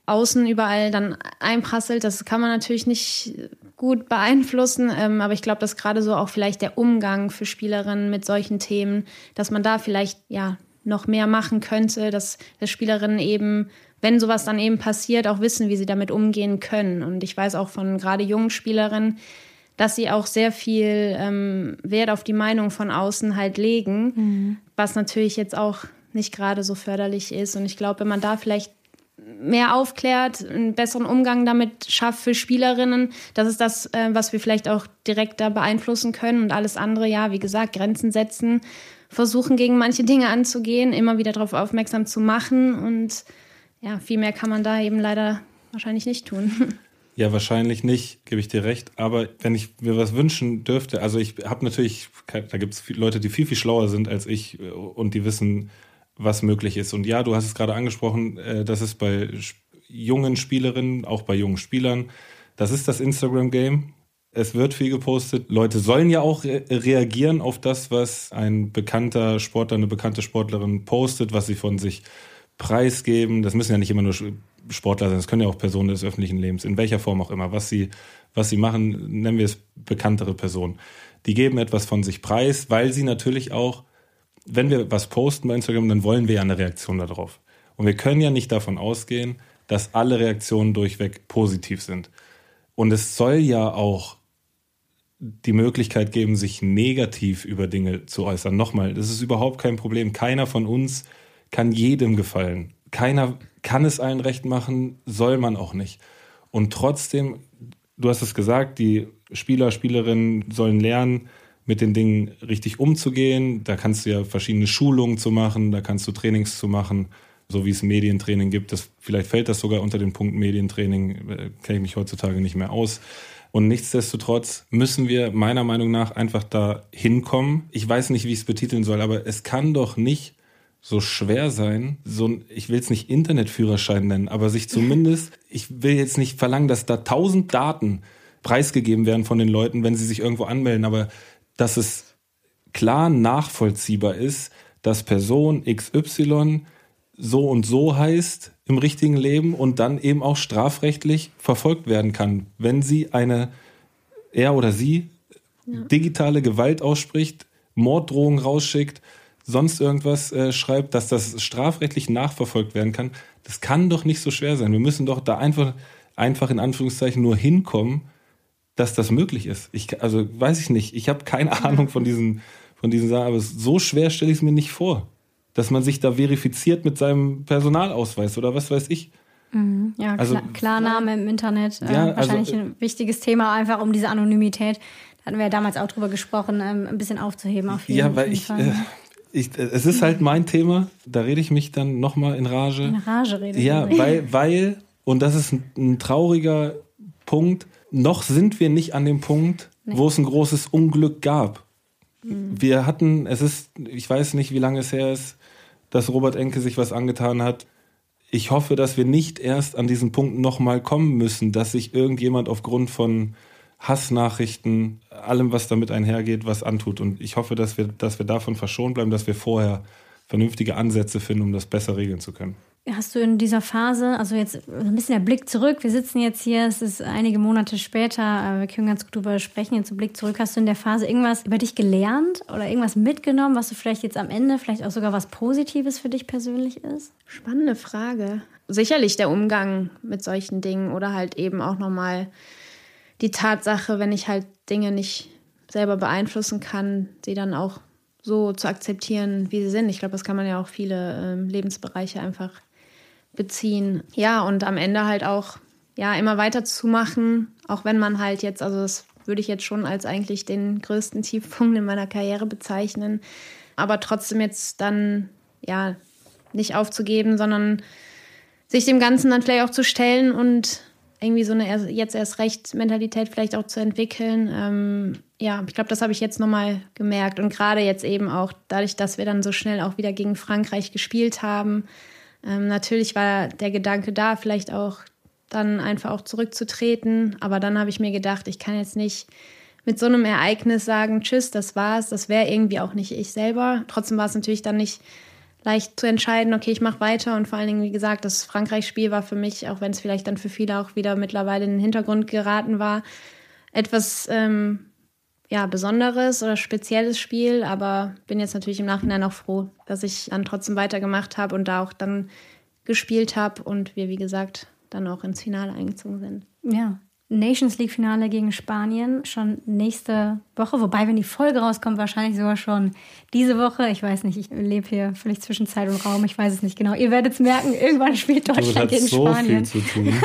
[SPEAKER 1] außen überall dann einprasselt. Das kann man natürlich nicht gut beeinflussen, ähm, aber ich glaube, dass gerade so auch vielleicht der Umgang für Spielerinnen mit solchen Themen, dass man da vielleicht ja noch mehr machen könnte, dass, dass Spielerinnen eben, wenn sowas dann eben passiert, auch wissen, wie sie damit umgehen können. Und ich weiß auch von gerade jungen Spielerinnen, dass sie auch sehr viel ähm, Wert auf die Meinung von außen halt legen, mhm. was natürlich jetzt auch nicht gerade so förderlich ist. Und ich glaube, wenn man da vielleicht mehr aufklärt, einen besseren Umgang damit schafft für Spielerinnen, das ist das, äh, was wir vielleicht auch direkt da beeinflussen können. Und alles andere, ja, wie gesagt, Grenzen setzen, versuchen gegen manche Dinge anzugehen, immer wieder darauf aufmerksam zu machen. Und ja, viel mehr kann man da eben leider wahrscheinlich nicht tun.
[SPEAKER 3] Ja, wahrscheinlich nicht, gebe ich dir recht. Aber wenn ich mir was wünschen dürfte, also ich habe natürlich, da gibt es Leute, die viel, viel schlauer sind als ich und die wissen, was möglich ist. Und ja, du hast es gerade angesprochen, das ist bei jungen Spielerinnen, auch bei jungen Spielern, das ist das Instagram-Game. Es wird viel gepostet. Leute sollen ja auch re- reagieren auf das, was ein bekannter Sportler, eine bekannte Sportlerin postet, was sie von sich preisgeben. Das müssen ja nicht immer nur Sportler sein, das können ja auch Personen des öffentlichen Lebens, in welcher Form auch immer. Was sie, was sie machen, nennen wir es bekanntere Personen. Die geben etwas von sich preis, weil sie natürlich auch, wenn wir was posten bei Instagram, dann wollen wir ja eine Reaktion darauf. Und wir können ja nicht davon ausgehen, dass alle Reaktionen durchweg positiv sind. Und es soll ja auch die Möglichkeit geben, sich negativ über Dinge zu äußern. Nochmal, das ist überhaupt kein Problem. Keiner von uns kann jedem gefallen. Keiner kann es allen recht machen, soll man auch nicht. Und trotzdem, du hast es gesagt, die Spieler, Spielerinnen sollen lernen, mit den Dingen richtig umzugehen. Da kannst du ja verschiedene Schulungen zu machen, da kannst du Trainings zu machen, so wie es Medientraining gibt. Das, vielleicht fällt das sogar unter den Punkt Medientraining, äh, kenne ich mich heutzutage nicht mehr aus. Und nichtsdestotrotz müssen wir meiner Meinung nach einfach da hinkommen. Ich weiß nicht, wie ich es betiteln soll, aber es kann doch nicht so schwer sein, so ein, ich will es nicht Internetführerschein nennen, aber sich zumindest, ich will jetzt nicht verlangen, dass da tausend Daten preisgegeben werden von den Leuten, wenn sie sich irgendwo anmelden, aber dass es klar nachvollziehbar ist, dass Person X Y so und so heißt im richtigen Leben und dann eben auch strafrechtlich verfolgt werden kann, wenn sie eine, er oder sie, ja. digitale Gewalt ausspricht, Morddrohungen rausschickt, sonst irgendwas äh, schreibt, dass das strafrechtlich nachverfolgt werden kann. Das kann doch nicht so schwer sein. Wir müssen doch da einfach, einfach in Anführungszeichen nur hinkommen, dass das möglich ist. Ich, also weiß ich nicht. Ich habe keine Ahnung von diesen, von diesen Sachen, aber so schwer stelle ich es mir nicht vor, dass man sich da verifiziert mit seinem Personalausweis oder was weiß ich.
[SPEAKER 2] Mhm. Ja, also, Klar, Klarname im Internet, äh, ja, wahrscheinlich also, ein wichtiges Thema, einfach um diese Anonymität, da hatten wir ja damals auch drüber gesprochen, ähm, ein bisschen aufzuheben. Auf jeden,
[SPEAKER 3] ja, weil ich, äh, ich, es ist halt mein Thema, da rede ich mich dann nochmal in Rage.
[SPEAKER 2] In Rage rede
[SPEAKER 3] Ja,
[SPEAKER 2] ich.
[SPEAKER 3] weil, weil, und das ist ein, ein trauriger Punkt, noch sind wir nicht an dem Punkt, nee. wo es ein großes Unglück gab. Mhm. Wir hatten, es ist, ich weiß nicht, wie lange es her ist, dass Robert Enke sich was angetan hat. Ich hoffe, dass wir nicht erst an diesen Punkt nochmal kommen müssen, dass sich irgendjemand aufgrund von Hassnachrichten, allem, was damit einhergeht, was antut. Und ich hoffe, dass wir, dass wir davon verschont bleiben, dass wir vorher vernünftige Ansätze finden, um das besser regeln zu können.
[SPEAKER 2] Hast du in dieser Phase, also jetzt ein bisschen der Blick zurück, wir sitzen jetzt hier, es ist einige Monate später, wir können ganz gut drüber sprechen, jetzt so Blick zurück, hast du in der Phase irgendwas über dich gelernt oder irgendwas mitgenommen, was du vielleicht jetzt am Ende, vielleicht auch sogar was Positives für dich persönlich ist?
[SPEAKER 1] Spannende Frage. Sicherlich der Umgang mit solchen Dingen oder halt eben auch nochmal die Tatsache, wenn ich halt Dinge nicht selber beeinflussen kann, sie dann auch so zu akzeptieren, wie sie sind. Ich glaube, das kann man ja auch viele ähm, Lebensbereiche einfach beziehen. Ja, und am Ende halt auch ja immer weiterzumachen, auch wenn man halt jetzt, also das würde ich jetzt schon als eigentlich den größten Tiefpunkt in meiner Karriere bezeichnen, aber trotzdem jetzt dann ja nicht aufzugeben, sondern sich dem Ganzen dann vielleicht auch zu stellen und irgendwie so eine jetzt erst recht Mentalität vielleicht auch zu entwickeln. Ähm, ja, ich glaube, das habe ich jetzt nochmal gemerkt und gerade jetzt eben auch dadurch, dass wir dann so schnell auch wieder gegen Frankreich gespielt haben. Ähm, natürlich war der Gedanke da, vielleicht auch dann einfach auch zurückzutreten. Aber dann habe ich mir gedacht, ich kann jetzt nicht mit so einem Ereignis sagen, tschüss, das war's. Das wäre irgendwie auch nicht ich selber. Trotzdem war es natürlich dann nicht leicht zu entscheiden, okay, ich mache weiter. Und vor allen Dingen, wie gesagt, das Frankreich-Spiel war für mich, auch wenn es vielleicht dann für viele auch wieder mittlerweile in den Hintergrund geraten war, etwas ähm, ja, Besonderes oder spezielles Spiel. Aber bin jetzt natürlich im Nachhinein auch froh, dass ich dann trotzdem weitergemacht habe und da auch dann gespielt habe und wir, wie gesagt, dann auch ins Finale eingezogen sind.
[SPEAKER 2] Ja, Nations League-Finale gegen Spanien schon nächste Woche. Wobei, wenn die Folge rauskommt, wahrscheinlich sogar schon diese Woche. Ich weiß nicht, ich lebe hier völlig zwischen Zeit und Raum. Ich weiß es nicht genau. Ihr werdet es merken, irgendwann spielt Deutschland gegen so Spanien. Viel zu tun.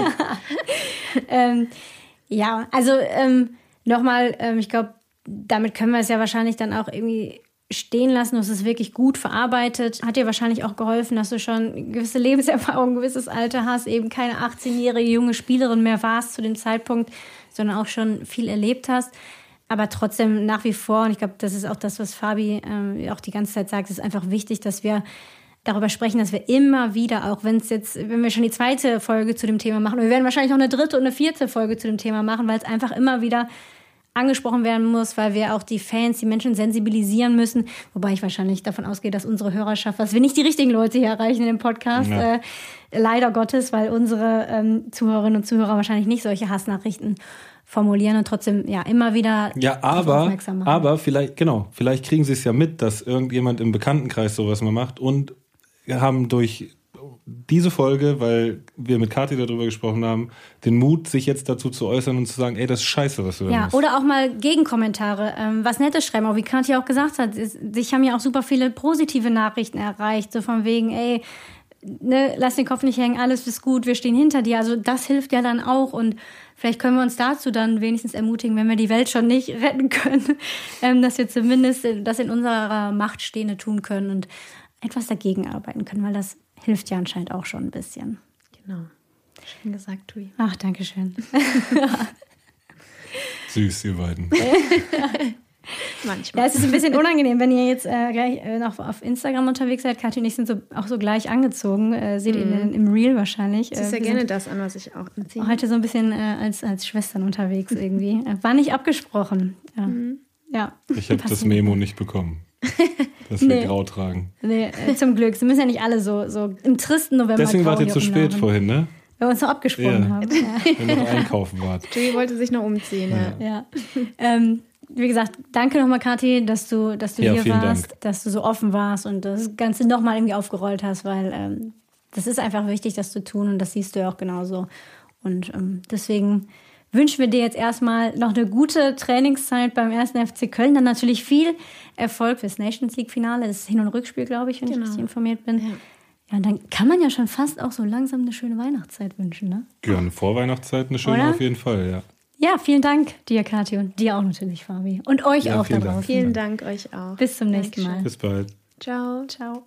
[SPEAKER 2] ähm, ja, also ähm, nochmal, ähm, ich glaube, damit können wir es ja wahrscheinlich dann auch irgendwie stehen lassen. Du hast es wirklich gut verarbeitet. Hat dir wahrscheinlich auch geholfen, dass du schon gewisse Lebenserfahrung, ein gewisses Alter hast, eben keine achtzehnjährige junge Spielerin mehr warst zu dem Zeitpunkt, sondern auch schon viel erlebt hast. Aber trotzdem nach wie vor, und ich glaube, das ist auch das, was Fabi ähm, auch die ganze Zeit sagt, ist einfach wichtig, dass wir darüber sprechen, dass wir immer wieder, auch wenn es jetzt, wenn wir schon die zweite Folge zu dem Thema machen, und wir werden wahrscheinlich auch eine dritte und eine vierte Folge zu dem Thema machen, weil es einfach immer wieder angesprochen werden muss, weil wir auch die Fans, die Menschen sensibilisieren müssen. Wobei ich wahrscheinlich davon ausgehe, dass unsere Hörerschaft, dass wir nicht die richtigen Leute hier erreichen in dem Podcast. Ja. Äh, leider Gottes, weil unsere ähm, Zuhörerinnen und Zuhörer wahrscheinlich nicht solche Hassnachrichten formulieren und trotzdem ja immer wieder
[SPEAKER 3] ja, aber, aufmerksam machen. Aber vielleicht, genau, vielleicht kriegen sie es ja mit, dass irgendjemand im Bekanntenkreis sowas mal macht und haben durch diese Folge, weil wir mit Kathi darüber gesprochen haben, den Mut, sich jetzt dazu zu äußern und zu sagen, ey, das ist scheiße, was du da
[SPEAKER 2] ja,
[SPEAKER 3] machst.
[SPEAKER 2] Oder auch mal Gegenkommentare, ähm, was Nettes schreiben, auch wie Kathi auch gesagt hat. Sich haben ja auch super viele positive Nachrichten erreicht, so von wegen, ey, ne, lass den Kopf nicht hängen, alles ist gut, wir stehen hinter dir. Also das hilft ja dann auch und vielleicht können wir uns dazu dann wenigstens ermutigen, wenn wir die Welt schon nicht retten können, ähm, dass wir zumindest das in unserer Macht Stehende tun können und etwas dagegen arbeiten können, weil das hilft ja anscheinend auch schon ein bisschen.
[SPEAKER 1] Genau. Schön gesagt, Tui.
[SPEAKER 2] Ach, danke schön.
[SPEAKER 3] Süß, ihr beiden.
[SPEAKER 2] Manchmal. Ja, es ist ein bisschen unangenehm, wenn ihr jetzt äh, gleich äh, noch auf Instagram unterwegs seid. Kathi und ich sind so, auch so gleich angezogen. Äh, seht ihr mm. im Reel wahrscheinlich.
[SPEAKER 1] Ich ziehe äh, ja gerne das an, was ich auch anziehe.
[SPEAKER 2] Heute so ein bisschen äh, als, als Schwestern unterwegs irgendwie. War nicht abgesprochen. Ja. Mm. Ja.
[SPEAKER 3] Ich habe das Memo nicht bekommen. Dass wir nee. grau tragen.
[SPEAKER 2] Nee, äh, zum Glück. Sie müssen ja nicht alle so, so im tristen November.
[SPEAKER 3] Deswegen wart ihr zu spät vorhin, ne?
[SPEAKER 2] Weil wir uns noch abgesprochen ja. haben. Ja.
[SPEAKER 3] Wenn ihr noch einkaufen wart.
[SPEAKER 1] Julie wollte sich noch umziehen. Ja.
[SPEAKER 2] ja. ja. Ähm, wie gesagt, danke nochmal, Kathi, dass du, dass du
[SPEAKER 3] ja,
[SPEAKER 2] hier warst,
[SPEAKER 3] Dank.
[SPEAKER 2] dass du so offen warst und das Ganze nochmal irgendwie aufgerollt hast, weil ähm, das ist einfach wichtig, das zu tun und das siehst du ja auch genauso. Und ähm, deswegen wünschen wir dir jetzt erstmal noch eine gute Trainingszeit beim ersten F C Köln. Dann natürlich viel Erfolg fürs Nations League-Finale. Das ist Hin- und Rückspiel, glaube ich, wenn genau. ich richtig informiert bin. Ja. ja, und dann kann man ja schon fast auch so langsam eine schöne Weihnachtszeit wünschen, ne?
[SPEAKER 3] Ja, eine Vorweihnachtszeit, eine schöne Oder? Auf jeden Fall, ja.
[SPEAKER 2] Ja, vielen Dank dir, Kathi, und dir auch natürlich, Fabi. Und euch ja, auch da draußen.
[SPEAKER 1] Vielen Dank euch auch.
[SPEAKER 2] Bis zum nächsten
[SPEAKER 1] Dankeschön.
[SPEAKER 2] Mal.
[SPEAKER 3] Bis bald.
[SPEAKER 1] Ciao.
[SPEAKER 2] Ciao.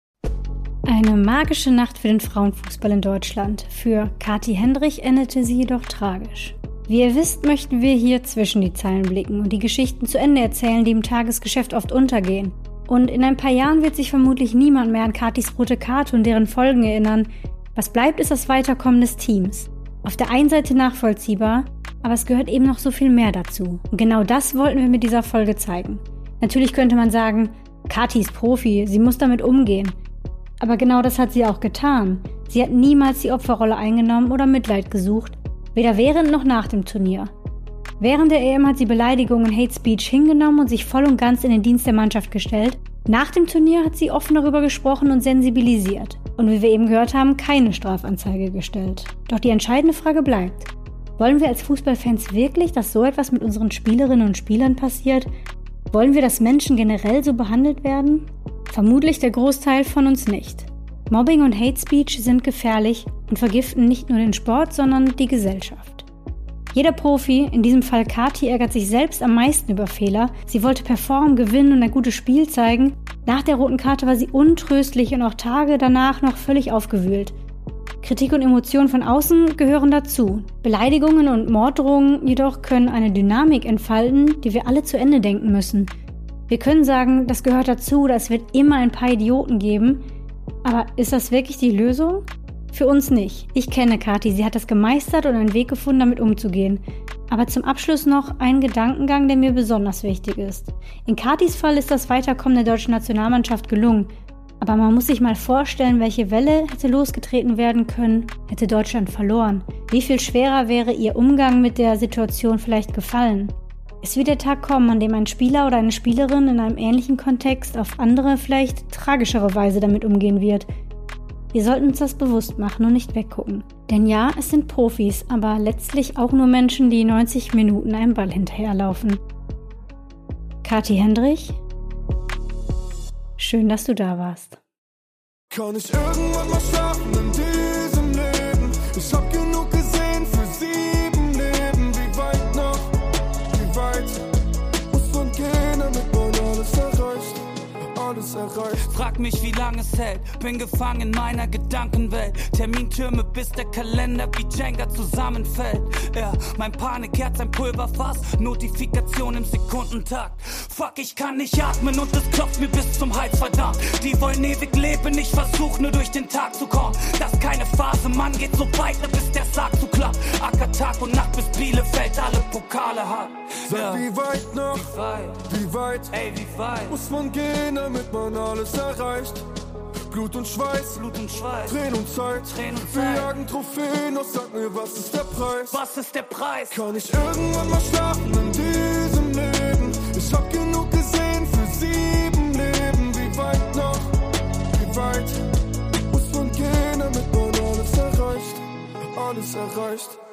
[SPEAKER 2] Eine magische Nacht für den Frauenfußball in Deutschland. Für Kathi Hendrich endete sie jedoch tragisch. Wie ihr wisst, möchten wir hier zwischen die Zeilen blicken und die Geschichten zu Ende erzählen, die im Tagesgeschäft oft untergehen. Und in ein paar Jahren wird sich vermutlich niemand mehr an Kathis rote Karte und deren Folgen erinnern. Was bleibt, ist das Weiterkommen des Teams. Auf der einen Seite nachvollziehbar, aber es gehört eben noch so viel mehr dazu. Und genau das wollten wir mit dieser Folge zeigen. Natürlich könnte man sagen, Kathi ist Profi, sie muss damit umgehen. Aber genau das hat sie auch getan. Sie hat niemals die Opferrolle eingenommen oder Mitleid gesucht, weder während noch nach dem Turnier. Während der E M hat sie Beleidigungen und Hate Speech hingenommen und sich voll und ganz in den Dienst der Mannschaft gestellt. Nach dem Turnier hat sie offen darüber gesprochen und sensibilisiert. Und wie wir eben gehört haben, keine Strafanzeige gestellt. Doch die entscheidende Frage bleibt: Wollen wir als Fußballfans wirklich, dass so etwas mit unseren Spielerinnen und Spielern passiert? Wollen wir, dass Menschen generell so behandelt werden? Vermutlich der Großteil von uns nicht. Mobbing und Hate Speech sind gefährlich und vergiften nicht nur den Sport, sondern die Gesellschaft. Jeder Profi, in diesem Fall Kathi, ärgert sich selbst am meisten über Fehler. Sie wollte performen, gewinnen und ein gutes Spiel zeigen. Nach der roten Karte war sie untröstlich und auch Tage danach noch völlig aufgewühlt. Kritik und Emotionen von außen gehören dazu. Beleidigungen und Morddrohungen jedoch können eine Dynamik entfalten, die wir alle zu Ende denken müssen. Wir können sagen, das gehört dazu oder es wird immer ein paar Idioten geben. Aber ist das wirklich die Lösung? Für uns nicht. Ich kenne Kathi, sie hat das gemeistert und einen Weg gefunden, damit umzugehen. Aber zum Abschluss noch ein Gedankengang, der mir besonders wichtig ist. In Kathis Fall ist das Weiterkommen der deutschen Nationalmannschaft gelungen. Aber man muss sich mal vorstellen, welche Welle hätte losgetreten werden können, hätte Deutschland verloren. Wie viel schwerer wäre ihr Umgang mit der Situation vielleicht gefallen? Es wird der Tag kommen, an dem ein Spieler oder eine Spielerin in einem ähnlichen Kontext auf andere, vielleicht tragischere Weise damit umgehen wird. Wir sollten uns das bewusst machen und nicht weggucken. Denn ja, es sind Profis, aber letztlich auch nur Menschen, die neunzig Minuten einem Ball hinterherlaufen. Kathi Hendrich, schön, dass du da warst.
[SPEAKER 6] Kann ich irgendwann mal schlafen in diesem Leben? Ich hab genug gesehen für sieben Leben. Wie weit noch? Wie weit muss man gehen, damit man alles erreicht? Alles erreicht.
[SPEAKER 4] Frag mich, wie lange es hält. Bin gefangen in meiner Gedankenwelt. Termintürme, bis der Kalender wie Jenga zusammenfällt. Ja, mein Panikherz, ein Pulverfass. Notifikation im Sekundentakt. Fuck, ich kann nicht atmen und es klopft mir bis zum Hals, verdammt. Die wollen ewig leben, ich versuch nur durch den Tag zu kommen. Das ist keine Phase, Mann, geht so weiter, bis der Sarg zu klappt. Acker Tag und Nacht, bis Bielefeld alle Pokale hat.
[SPEAKER 6] Sag,
[SPEAKER 4] Ja.
[SPEAKER 6] wie weit noch?
[SPEAKER 4] Wie weit?
[SPEAKER 6] Wie weit
[SPEAKER 4] Ey, wie weit?
[SPEAKER 6] muss man gehen, damit man alles erreicht? Blut und Schweiß,
[SPEAKER 4] Blut und Schweiß.
[SPEAKER 6] Tränen und Zeit.
[SPEAKER 4] Tränen und
[SPEAKER 6] Wir
[SPEAKER 4] Zeit.
[SPEAKER 6] jagen Trophäen, doch sag mir, was ist der Preis?
[SPEAKER 4] Was ist der Preis?
[SPEAKER 6] Kann ich irgendwann mal schlafen in diesem Leben? Ich hab genug gesehen für sieben Leben. Wie weit noch? Wie weit muss man gehen, damit man alles erreicht? Alles erreicht.